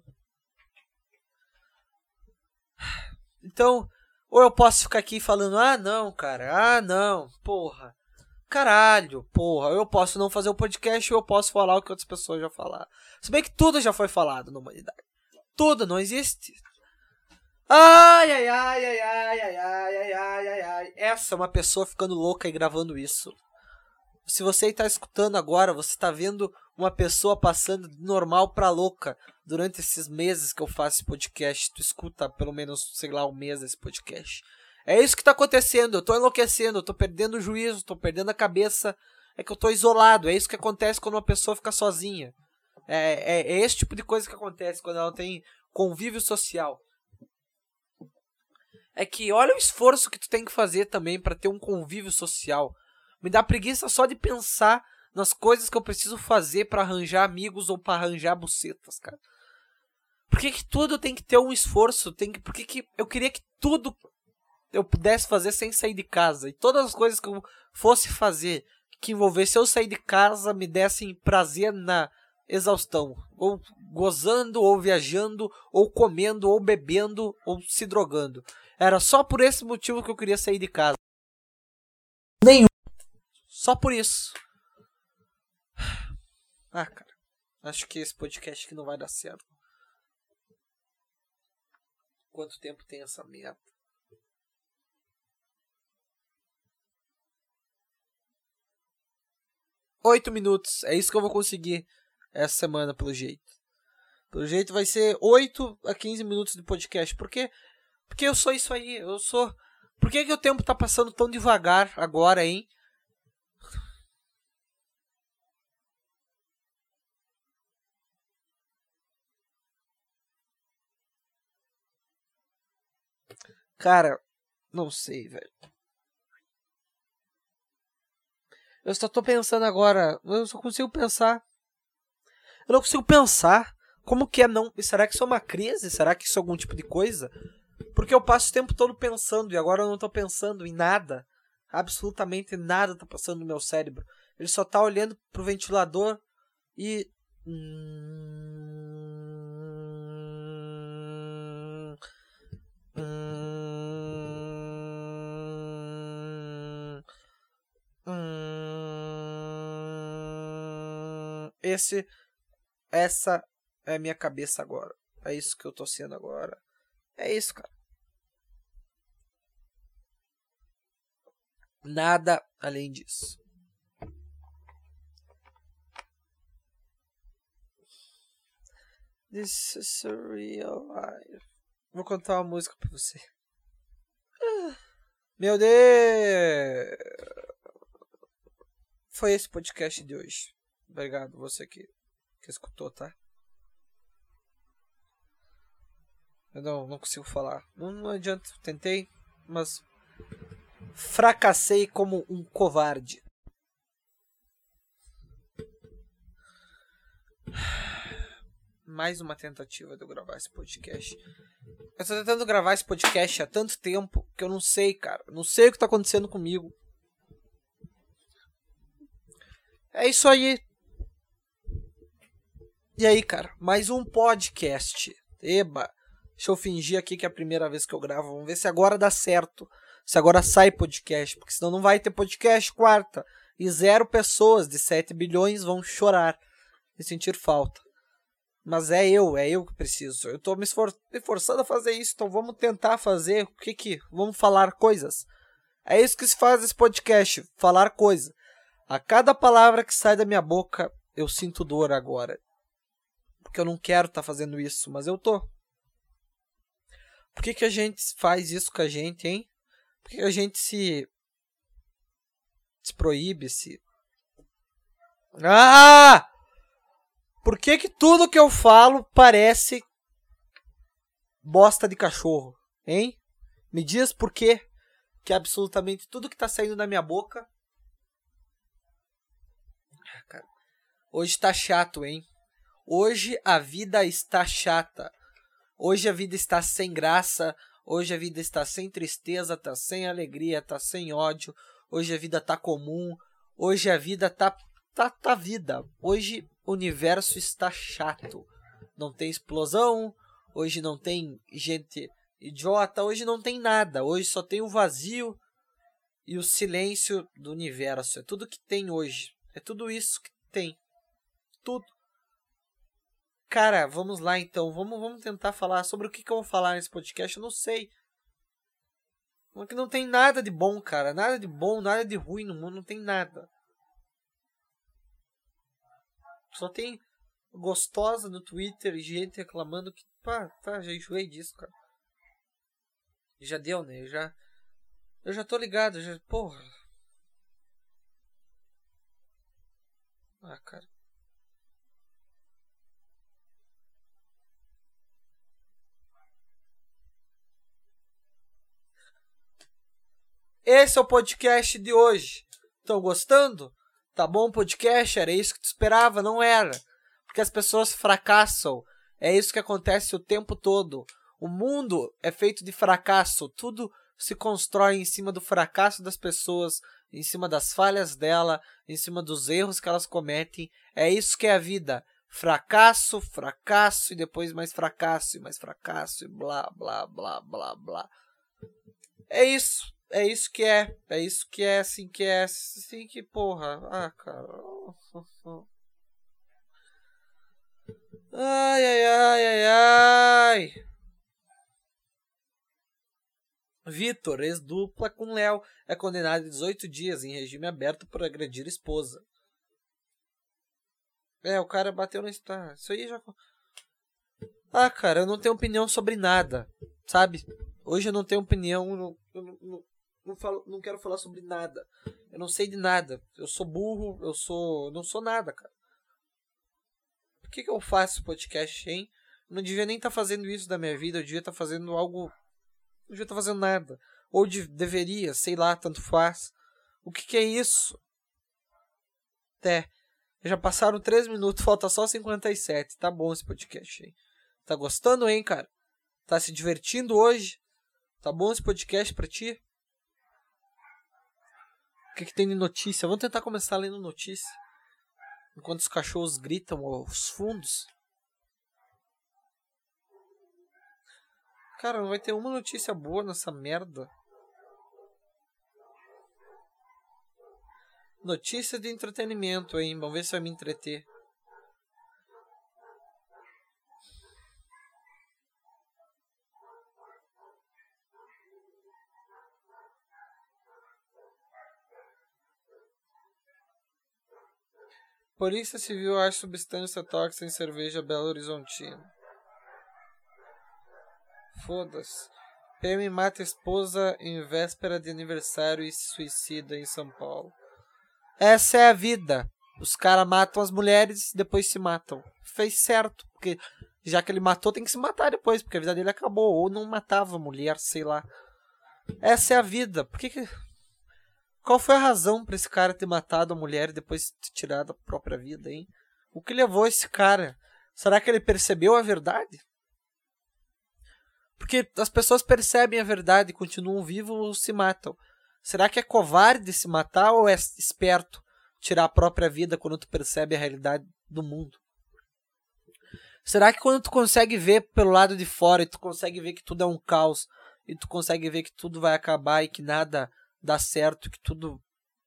Então, ou eu posso ficar aqui falando, ah, não, cara, ah, não, porra. Caralho, porra, eu posso não fazer o podcast ou eu posso falar o que outras pessoas já falaram. Se bem que tudo já foi falado na humanidade. Tudo, não existe. Ai, ai, ai, ai, ai, ai, ai, ai, ai, ai, ai. Essa é uma pessoa ficando louca e gravando isso. Se você está escutando agora, você está vendo uma pessoa passando de normal pra louca durante esses meses que eu faço esse podcast. Tu escuta pelo menos, sei lá, um mês esse podcast. É isso que tá acontecendo. Eu tô enlouquecendo, eu tô perdendo o juízo, tô perdendo a cabeça. É que eu tô isolado. É isso que acontece quando uma pessoa fica sozinha. É, é, é esse tipo de coisa que acontece quando ela tem convívio social. É que olha o esforço que tu tem que fazer também pra ter um convívio social. Me dá preguiça só de pensar nas coisas que eu preciso fazer pra arranjar amigos ou pra arranjar bucetas, cara. Por que que tudo tem que ter um esforço? Tem que, por que que eu queria que tudo eu pudesse fazer sem sair de casa? E todas as coisas que eu fosse fazer que envolvesse eu sair de casa me dessem prazer na exaustão. Ou gozando, ou viajando, ou comendo, ou bebendo, ou se drogando. Era só por esse motivo que eu queria sair de casa. Nenhum. Só por isso. Ah, cara. Acho que esse podcast aqui não vai dar certo. Quanto tempo tem essa merda? Oito minutos. É isso que eu vou conseguir essa semana, pelo jeito. Pelo jeito vai ser oito a quinze minutos de podcast. Por quê? Porque eu sou isso aí. Eu sou... Por que que o tempo tá passando tão devagar agora, hein? Cara, não sei, velho. Eu só tô pensando agora. Eu só consigo pensar. Eu não consigo pensar. Como que é não... Será que isso é uma crise? Será que isso é algum tipo de coisa? Porque eu passo o tempo todo pensando e agora eu não tô pensando em nada. Absolutamente nada tá passando no meu cérebro. Ele só tá olhando pro ventilador e... Hum... Hum... Hum... Esse... Essa é a minha cabeça agora. É isso que eu tô sendo agora. É isso, cara. Nada além disso. This is a real life. Vou contar uma música pra você. Meu Deus! Foi esse podcast de hoje. Obrigado, você que, que escutou, tá? Eu não, não consigo falar. Não, não adianta, tentei, mas fracassei como um covarde. Mais uma tentativa de eu gravar esse podcast. Eu tô tentando gravar esse podcast há tanto tempo que eu não sei, cara. Não sei o que tá acontecendo comigo. É isso aí. E aí, cara? Mais um podcast. Eba. Deixa eu fingir aqui que é a primeira vez que eu gravo. Vamos ver se agora dá certo. Se agora sai podcast. Porque senão não vai ter podcast quarta. E zero pessoas de sete bilhões vão chorar e sentir falta. Mas é eu, é eu que preciso. Eu tô me, esfor me forçando a fazer isso. Então vamos tentar fazer. O que que? Vamos falar coisas. É isso que se faz nesse podcast. Falar coisa. A cada palavra que sai da minha boca, eu sinto dor agora. Porque eu não quero estar tá fazendo isso. Mas eu tô. Por que que a gente faz isso com a gente, hein? Por que a gente se, se proíbe, se... Ah! Por que que tudo que eu falo parece bosta de cachorro, hein? Me diz por quê que absolutamente tudo que tá saindo da minha boca... Cara, hoje tá chato, hein? Hoje a vida está chata. Hoje a vida está sem graça. Hoje a vida está sem tristeza, tá sem alegria, tá sem ódio. Hoje a vida tá comum. Hoje a vida tá... Tá, tá vida. Hoje o universo está chato. Não tem explosão. Hoje não tem gente idiota. Hoje não tem nada. Hoje só tem o vazio e o silêncio do universo. É tudo que tem hoje. É tudo isso que tem. Tudo. Cara, vamos lá então. Vamos, vamos tentar falar sobre o que, que eu vou falar nesse podcast. Eu não sei. Porque não tem nada de bom, cara. Nada de bom, nada de ruim no mundo. Não tem nada. Só tem gostosa no Twitter e gente reclamando que... Pá, tá, já enjoei disso, cara. Já deu, né? Eu já, eu já tô ligado. Já, porra. Ah, cara. Esse é o podcast de hoje. Estão gostando? Tá bom o podcast? Era isso que tu esperava? Não era. Porque as pessoas fracassam. É isso que acontece o tempo todo. O mundo é feito de fracasso. Tudo se constrói em cima do fracasso das pessoas, em cima das falhas dela, em cima dos erros que elas cometem. É isso que é a vida. Fracasso, fracasso e depois mais fracasso e mais fracasso e blá, blá, blá, blá, blá. É isso. É isso que é. É isso que é, assim que é. Assim que, porra. Ah, cara. Ai, ai, ai, ai, ai. Vitor, ex-dupla com Léo, é condenado a dezoito dias em regime aberto por agredir esposa. É, o cara bateu na... Tá, isso aí já... Ah, cara, eu não tenho opinião sobre nada, sabe? Hoje eu não tenho opinião, eu não, eu não, não, falo, não quero falar sobre nada. Eu não sei de nada. Eu sou burro, eu sou... Eu não sou nada, cara. Por que que eu faço podcast, hein? Eu não devia nem estar tá fazendo isso da minha vida, eu devia estar tá fazendo algo... Não devia estar tá fazendo nada. Ou de, deveria, sei lá, tanto faz. O que que é isso? Até. Já passaram três minutos, falta só cinquenta e sete. Tá bom esse podcast, hein? Tá gostando, hein, cara? Tá se divertindo hoje? Tá bom esse podcast pra ti? O que que tem de notícia? Vamos tentar começar lendo notícia. Enquanto os cachorros gritam aos fundos. Cara, não vai ter uma notícia boa nessa merda. Notícia de entretenimento, hein? Vamos ver se vai me entreter. Polícia Civil acha substância tóxica em cerveja Belo Horizontina. Foda-se. P M mata esposa em véspera de aniversário e se suicida em São Paulo. Essa é a vida. Os caras matam as mulheres e depois se matam. Fez certo, porque já que ele matou, tem que se matar depois, porque a vida dele acabou. Ou não matava a mulher, sei lá. Essa é a vida. Por que que... Qual foi a razão pra esse cara ter matado a mulher e depois ter tirado a própria vida, hein? O que levou esse cara? Será que ele percebeu a verdade? Porque as pessoas percebem a verdade e continuam vivos ou se matam. Será que é covarde se matar ou é esperto tirar a própria vida quando tu percebe a realidade do mundo? Será que quando tu consegue ver pelo lado de fora e tu consegue ver que tudo é um caos e tu consegue ver que tudo vai acabar e que nada dá certo, que tudo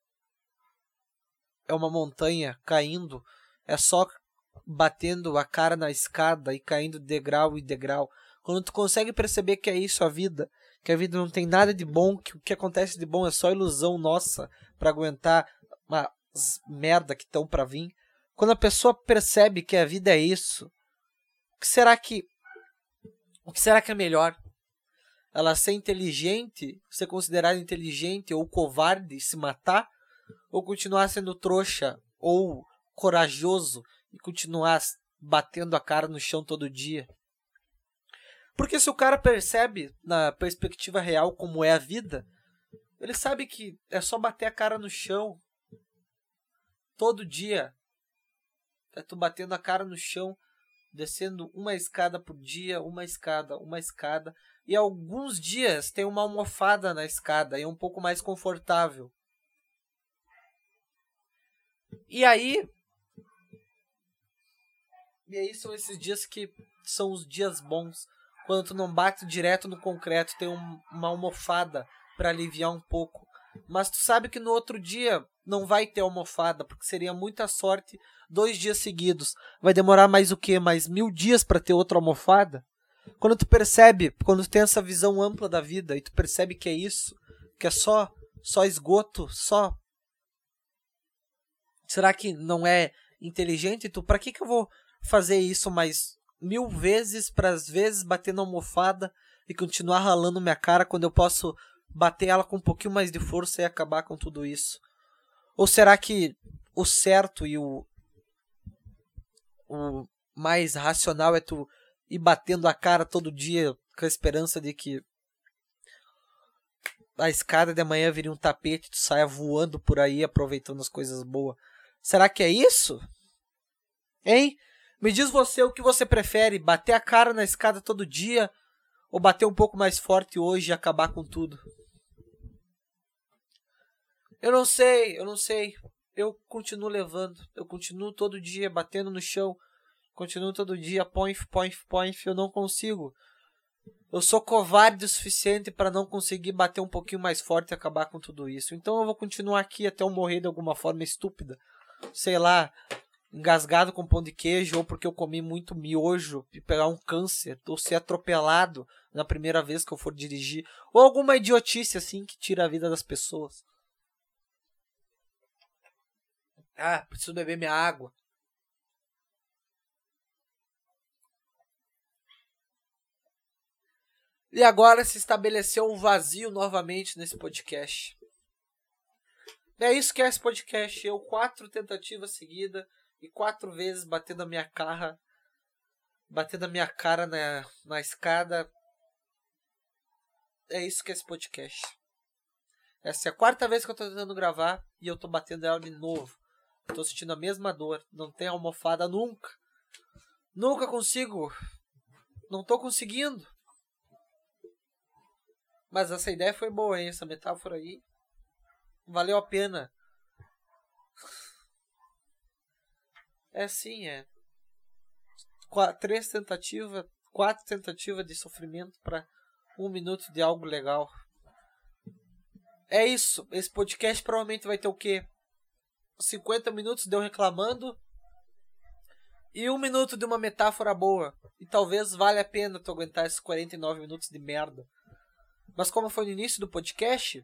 é uma montanha caindo, é só batendo a cara na escada e caindo degrau em degrau. Quando tu consegue perceber que é isso a vida, que a vida não tem nada de bom, que o que acontece de bom é só ilusão nossa pra aguentar as merda que estão pra vir. Quando a pessoa percebe que a vida é isso, o que será que o que será que é melhor? ela ser inteligente, ser considerada inteligente ou covarde e se matar, ou continuar sendo trouxa ou corajoso e continuar batendo a cara no chão todo dia? Porque se o cara percebe na perspectiva real como é a vida, ele sabe que é só bater a cara no chão todo dia. É tu batendo a cara no chão, descendo uma escada por dia, uma escada, uma escada. E alguns dias tem uma almofada na escada e é um pouco mais confortável. E aí... E aí são esses dias que são os dias bons. Quando tu não bate direto no concreto, tem um, uma almofada para aliviar um pouco. Mas tu sabe que no outro dia não vai ter almofada, porque seria muita sorte dois dias seguidos. Vai demorar mais o quê? Mais mil dias para ter outra almofada? Quando tu percebe, quando tu tem essa visão ampla da vida e tu percebe que é isso, que é só, só esgoto, só... Será que não é inteligente? Tu, pra que que eu vou fazer isso mais mil vezes, para às vezes bater na almofada e continuar ralando minha cara quando eu posso bater ela com um pouquinho mais de força e acabar com tudo isso? Ou será que o certo e o, o mais racional é tu ir batendo a cara todo dia com a esperança de que a escada de amanhã vire um tapete e tu saia voando por aí aproveitando as coisas boas? Será que é isso? Hein? Me diz você o que você prefere, bater a cara na escada todo dia ou bater um pouco mais forte hoje e acabar com tudo? Eu não sei, eu não sei. Eu continuo levando, eu continuo todo dia batendo no chão, continuo todo dia, poinf, poinf, poinf, eu não consigo. Eu sou covarde o suficiente para não conseguir bater um pouquinho mais forte e acabar com tudo isso. Então eu vou continuar aqui até eu morrer de alguma forma estúpida. Sei lá, engasgado com pão de queijo, ou porque eu comi muito miojo e pegar um câncer, ou ser atropelado na primeira vez que eu for dirigir, ou alguma idiotice assim que tira a vida das pessoas. Ah, preciso beber minha água. E agora se estabeleceu um vazio novamente nesse podcast. É isso que é esse podcast. Eu quatro tentativas seguidas e quatro vezes batendo a minha cara, batendo a minha cara na, na escada. É isso que é esse podcast. Essa é a quarta vez que eu tô tentando gravar e eu tô batendo ela de novo. Eu tô sentindo a mesma dor. Não tem almofada nunca. Nunca consigo. Não tô conseguindo. Mas essa ideia foi boa, hein? Essa metáfora aí. Valeu a pena. É assim, é. Qu- três tentativas, quatro tentativas de sofrimento para um minuto de algo legal. É isso. Esse podcast provavelmente vai ter o quê? cinquenta minutos de eu reclamando e um minuto de uma metáfora boa. E talvez valha a pena tu aguentar esses quarenta e nove minutos de merda. Mas como foi no início do podcast,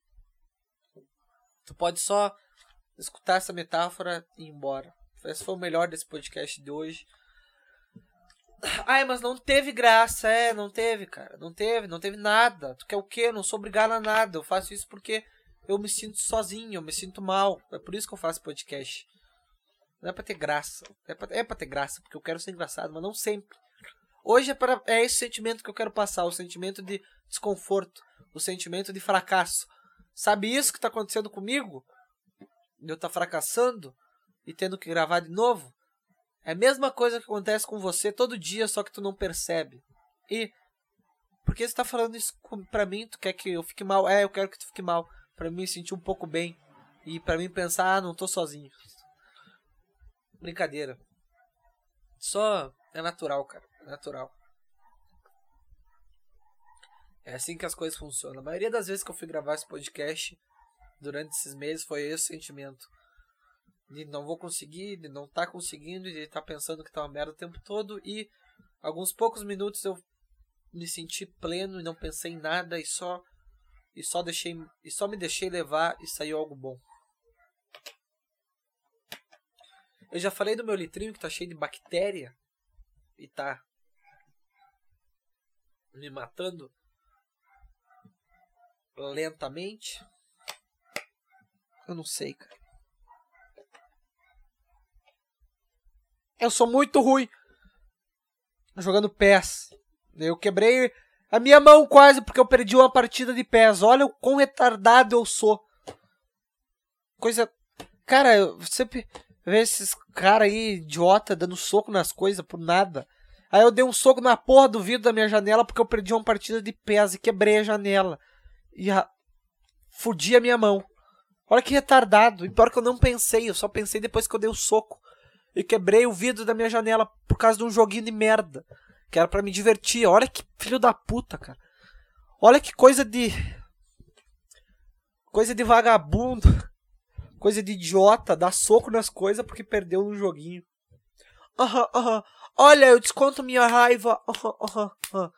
tu pode só escutar essa metáfora e ir embora. Esse foi o melhor desse podcast de hoje. Ai, mas não teve graça. É, não teve, cara. Não teve, não teve nada. Tu quer o quê? Eu não sou obrigado a nada. Eu faço isso porque eu me sinto sozinho, eu me sinto mal. É por isso que eu faço podcast. Não é pra ter graça. É pra, é pra ter graça, porque eu quero ser engraçado, mas não sempre. Hoje é, pra, é esse sentimento que eu quero passar. O sentimento de desconforto. O sentimento de fracasso. Sabe isso que tá acontecendo comigo? Eu tá fracassando e tendo que gravar de novo? É a mesma coisa que acontece com você todo dia, só que tu não percebe. E por que você tá falando isso pra mim? Tu quer que eu fique mal? É, eu quero que tu fique mal. Pra mim sentir um pouco bem. E pra mim pensar, ah, não tô sozinho. Brincadeira. Só é natural, cara. É natural. É assim que as coisas funcionam. A maioria das vezes que eu fui gravar esse podcast durante esses meses foi esse sentimento. De não vou conseguir, de não tá conseguindo, de estar tá pensando que tá uma merda o tempo todo. E alguns poucos minutos eu me senti pleno e não pensei em nada e só e só deixei e só me deixei levar e saiu algo bom. Eu já falei do meu litrinho que tá cheio de bactéria e tá me matando. lentamente. Eu não sei, cara. Eu sou muito ruim jogando P E S. Eu quebrei a minha mão quase porque eu perdi uma partida de P E S. Olha o quão retardado eu sou. Coisa... Cara, eu sempre vejo esses caras aí, idiota, dando soco nas coisas por nada. Aí eu dei um soco na porra do vidro da minha janela porque eu perdi uma partida de P E S e quebrei a janela. E a... fudi a minha mão. Olha que retardado. E pior que eu não pensei, eu só pensei depois que eu dei o soco. E quebrei o vidro da minha janela por causa de um joguinho de merda. Que era pra me divertir. Olha que filho da puta, cara. Olha que coisa de... Coisa de vagabundo. Coisa de idiota. Dar soco nas coisas porque perdeu no joguinho. Aham, uh aham. -huh, uh -huh. Olha, eu desconto minha raiva. Aham, uh aham, -huh, uh -huh.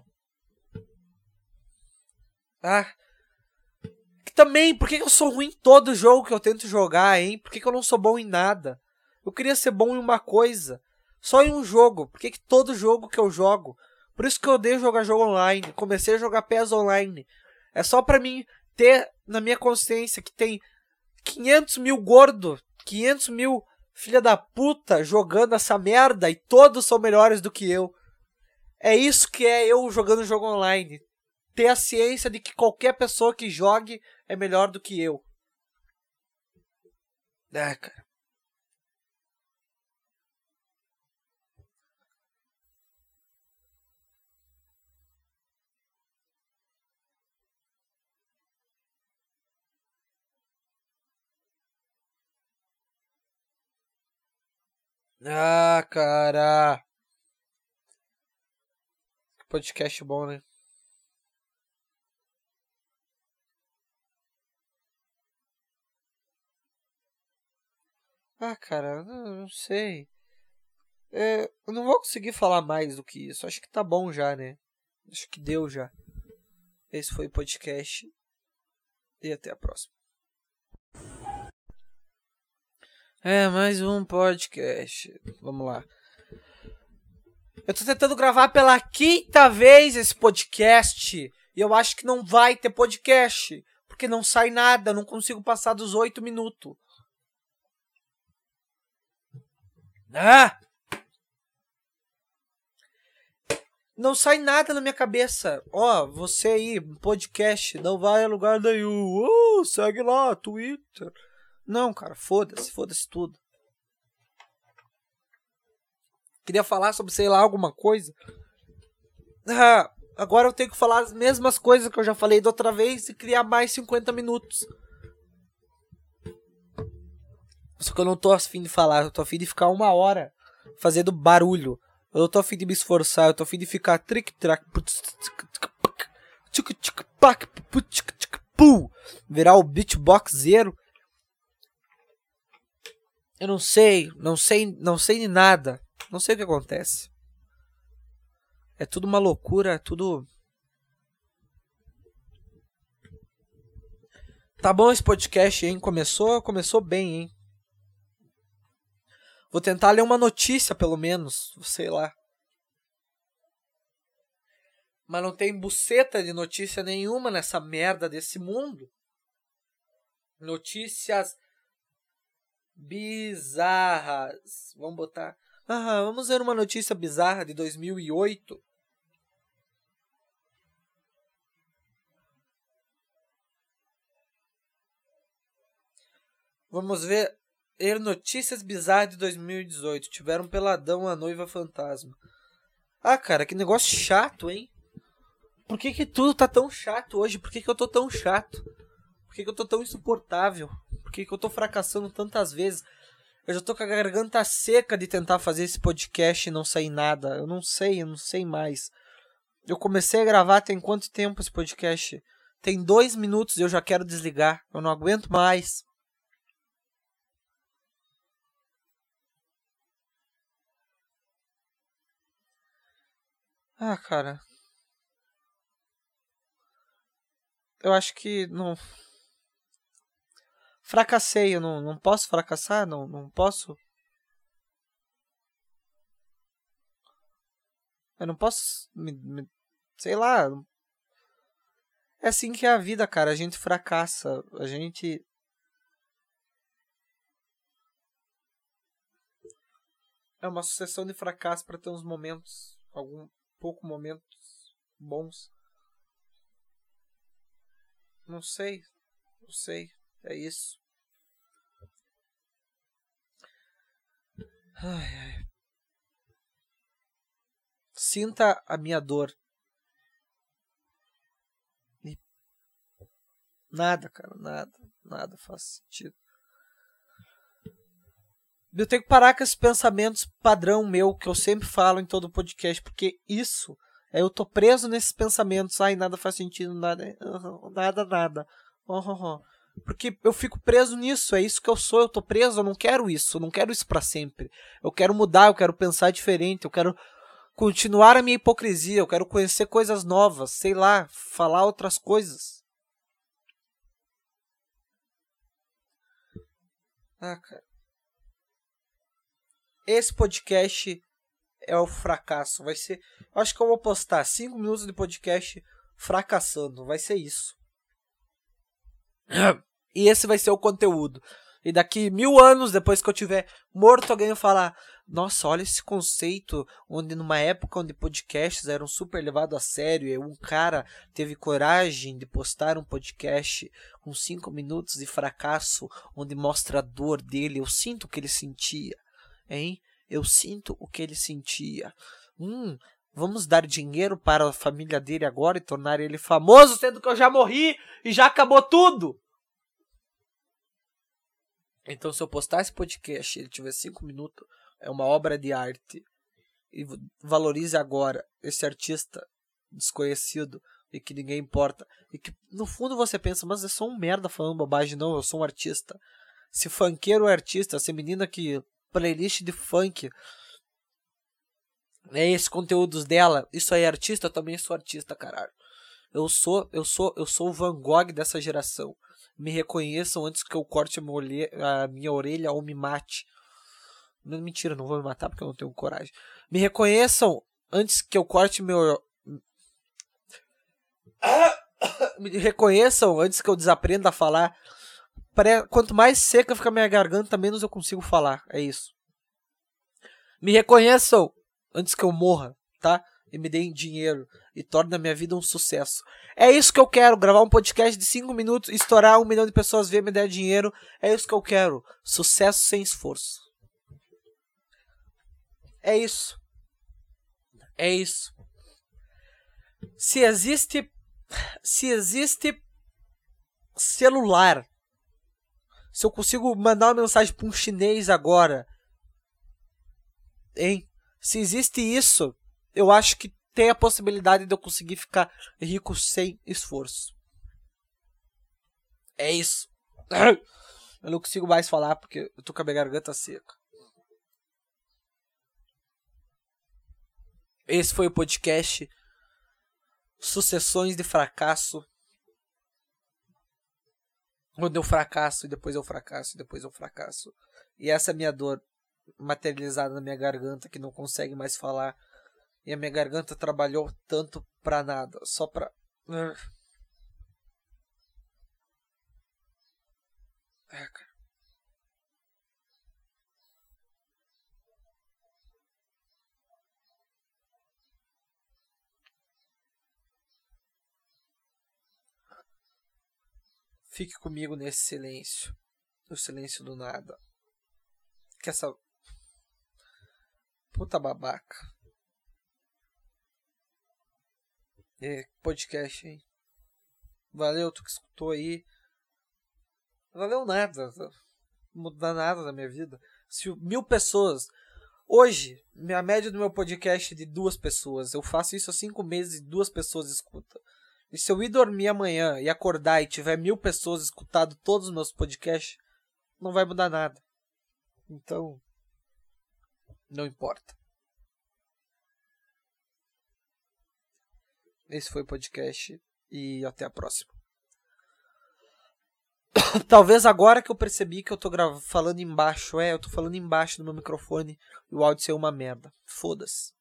Ah... Também, por que eu sou ruim em todo jogo que eu tento jogar, hein? Por que eu não sou bom em nada? Eu queria ser bom em uma coisa. Só em um jogo. Por que todo jogo que eu jogo? Por isso que eu odeio jogar jogo online. Comecei a jogar P E S online. É só pra mim ter na minha consciência que tem quinhentos mil gordo, quinhentos mil filha da puta jogando essa merda e todos são melhores do que eu. É isso que é eu jogando jogo online. Ter a ciência de que qualquer pessoa que jogue é melhor do que eu. Ah, cara. Ah, cara. Podcast bom, né? Ah, cara, não, não sei. É, eu não vou conseguir falar mais do que isso. Acho que tá bom já, né? Acho que deu já. Esse foi o podcast. E até a próxima. É, mais um podcast. Vamos lá. Eu tô tentando gravar pela quinta vez esse podcast. E eu acho que não vai ter podcast. Porque não sai nada. Eu não consigo passar dos oito minutos. Ah! Não sai nada na minha cabeça. Ó, oh, você aí, podcast, não vai a lugar nenhum. Uh, segue lá, Twitter. Não, cara, foda-se, foda-se tudo. Queria falar sobre, sei lá, alguma coisa. Ah, agora eu tenho que falar as mesmas coisas que eu já falei da outra vez e criar mais cinquenta minutos. Só que eu não tô afim de falar, eu tô afim de ficar uma hora fazendo barulho. Eu não tô afim de me esforçar, eu tô afim de ficar trick-track. Virar o beatbox zero. Eu não sei, não sei, não sei de nada. Não sei o que acontece. É tudo uma loucura, é tudo... Tá bom esse podcast, hein? Começou, começou bem, hein? Vou tentar ler uma notícia, pelo menos. Sei lá. Mas não tem buceta de notícia nenhuma nessa merda desse mundo. Notícias bizarras. Vamos botar... Ah, vamos ver uma notícia bizarra de dois mil e oito. Vamos ver... Notícias bizarras de dois mil e dezoito. Tiveram um peladão, a noiva fantasma. Ah, cara, que negócio chato, hein? Por que que tudo tá tão chato hoje? Por que que eu tô tão chato? Por que que eu tô tão insuportável? Por que que eu tô fracassando tantas vezes? Eu já tô com a garganta seca de tentar fazer esse podcast e não sair nada. Eu não sei, eu não sei mais. Eu comecei a gravar tem quanto tempo esse podcast? Tem dois minutos e eu já quero desligar. Eu não aguento mais. Ah, cara. Eu acho que não... Fracassei, eu não, não posso fracassar? Não, não posso? Eu não posso... Me, me, sei lá... É assim que é a vida, cara. A gente fracassa. A gente... É uma sucessão de fracassos para ter uns momentos, algum pouco momentos bons. Não sei, não sei, é isso. Ai, ai. Sinta a minha dor. E nada, cara, nada, nada faz sentido. Eu tenho que parar com esses pensamentos padrão meu, que eu sempre falo em todo podcast, porque isso, é, eu tô preso nesses pensamentos, ai, nada faz sentido, nada, nada, nada. Uhum. Porque eu fico preso nisso, é isso que eu sou, eu tô preso, eu não quero isso, eu não quero isso pra sempre. Eu quero mudar, eu quero pensar diferente, eu quero continuar a minha hipocrisia, eu quero conhecer coisas novas, sei lá, falar outras coisas. Ah, cara. Esse podcast é o fracasso. Vai ser. Eu acho que eu vou postar cinco minutos de podcast fracassando. Vai ser isso. E esse vai ser o conteúdo. E daqui mil anos, depois que eu tiver morto, alguém vai falar: nossa, olha esse conceito, onde numa época onde podcasts eram super levados a sério, e um cara teve coragem de postar um podcast com cinco minutos de fracasso, onde mostra a dor dele. Eu sinto o que ele sentia. Hein? Eu sinto o que ele sentia. Hum, vamos dar dinheiro para a família dele agora e tornar ele famoso, sendo que eu já morri e já acabou tudo. Então, se eu postar esse podcast e ele tiver cinco minutos, é uma obra de arte. E valorize agora esse artista desconhecido e que ninguém importa. E que, no fundo, você pensa, mas eu sou um merda falando bobagem. Não, eu sou um artista. Se funkeiro é artista, se menina que... playlist de funk, é esse conteúdos dela, isso aí é artista, eu também sou artista, caralho. Eu sou, eu sou, eu sou o Van Gogh dessa geração. Me reconheçam antes que eu corte a minha, olhe, a minha orelha ou me mate. Não, mentira, não vou me matar porque eu não tenho coragem. Me reconheçam antes que eu corte meu... Me reconheçam antes que eu desaprenda a falar. Quanto mais seca fica a minha garganta, menos eu consigo falar. É isso. Me reconheçam antes que eu morra, tá? E me deem dinheiro e tornem a minha vida um sucesso. É isso que eu quero. Gravar um podcast de cinco minutos, estourar um milhão de pessoas, ver, me dar dinheiro. É isso que eu quero. Sucesso sem esforço. É isso. É isso. Se existe... Se existe celular... Se eu consigo mandar uma mensagem para um chinês agora, hein? Se existe isso, eu acho que tem a possibilidade de eu conseguir ficar rico sem esforço. É isso. Eu não consigo mais falar porque eu tô com a minha garganta seca. Esse foi o podcast Sucessões de Fracasso. Quando eu fracasso, e depois eu fracasso, e depois eu fracasso. E essa é a minha dor materializada na minha garganta, que não consegue mais falar. E a minha garganta trabalhou tanto pra nada, só pra... É, cara. Fique comigo nesse silêncio. No silêncio do nada. Que essa... Puta babaca. É, podcast, hein? Valeu, tu que escutou aí. Valeu nada. Não muda nada na minha vida. Se mil pessoas... Hoje, a média do meu podcast é de duas pessoas. Eu faço isso há cinco meses e duas pessoas escutam. E se eu ir dormir amanhã e acordar e tiver mil pessoas escutando todos os meus podcasts, não vai mudar nada. Então, não importa. Esse foi o podcast e até a próxima. Talvez agora que eu percebi que eu tô grav- falando embaixo, é, eu tô falando embaixo do meu microfone e o áudio ser uma merda. Foda-se.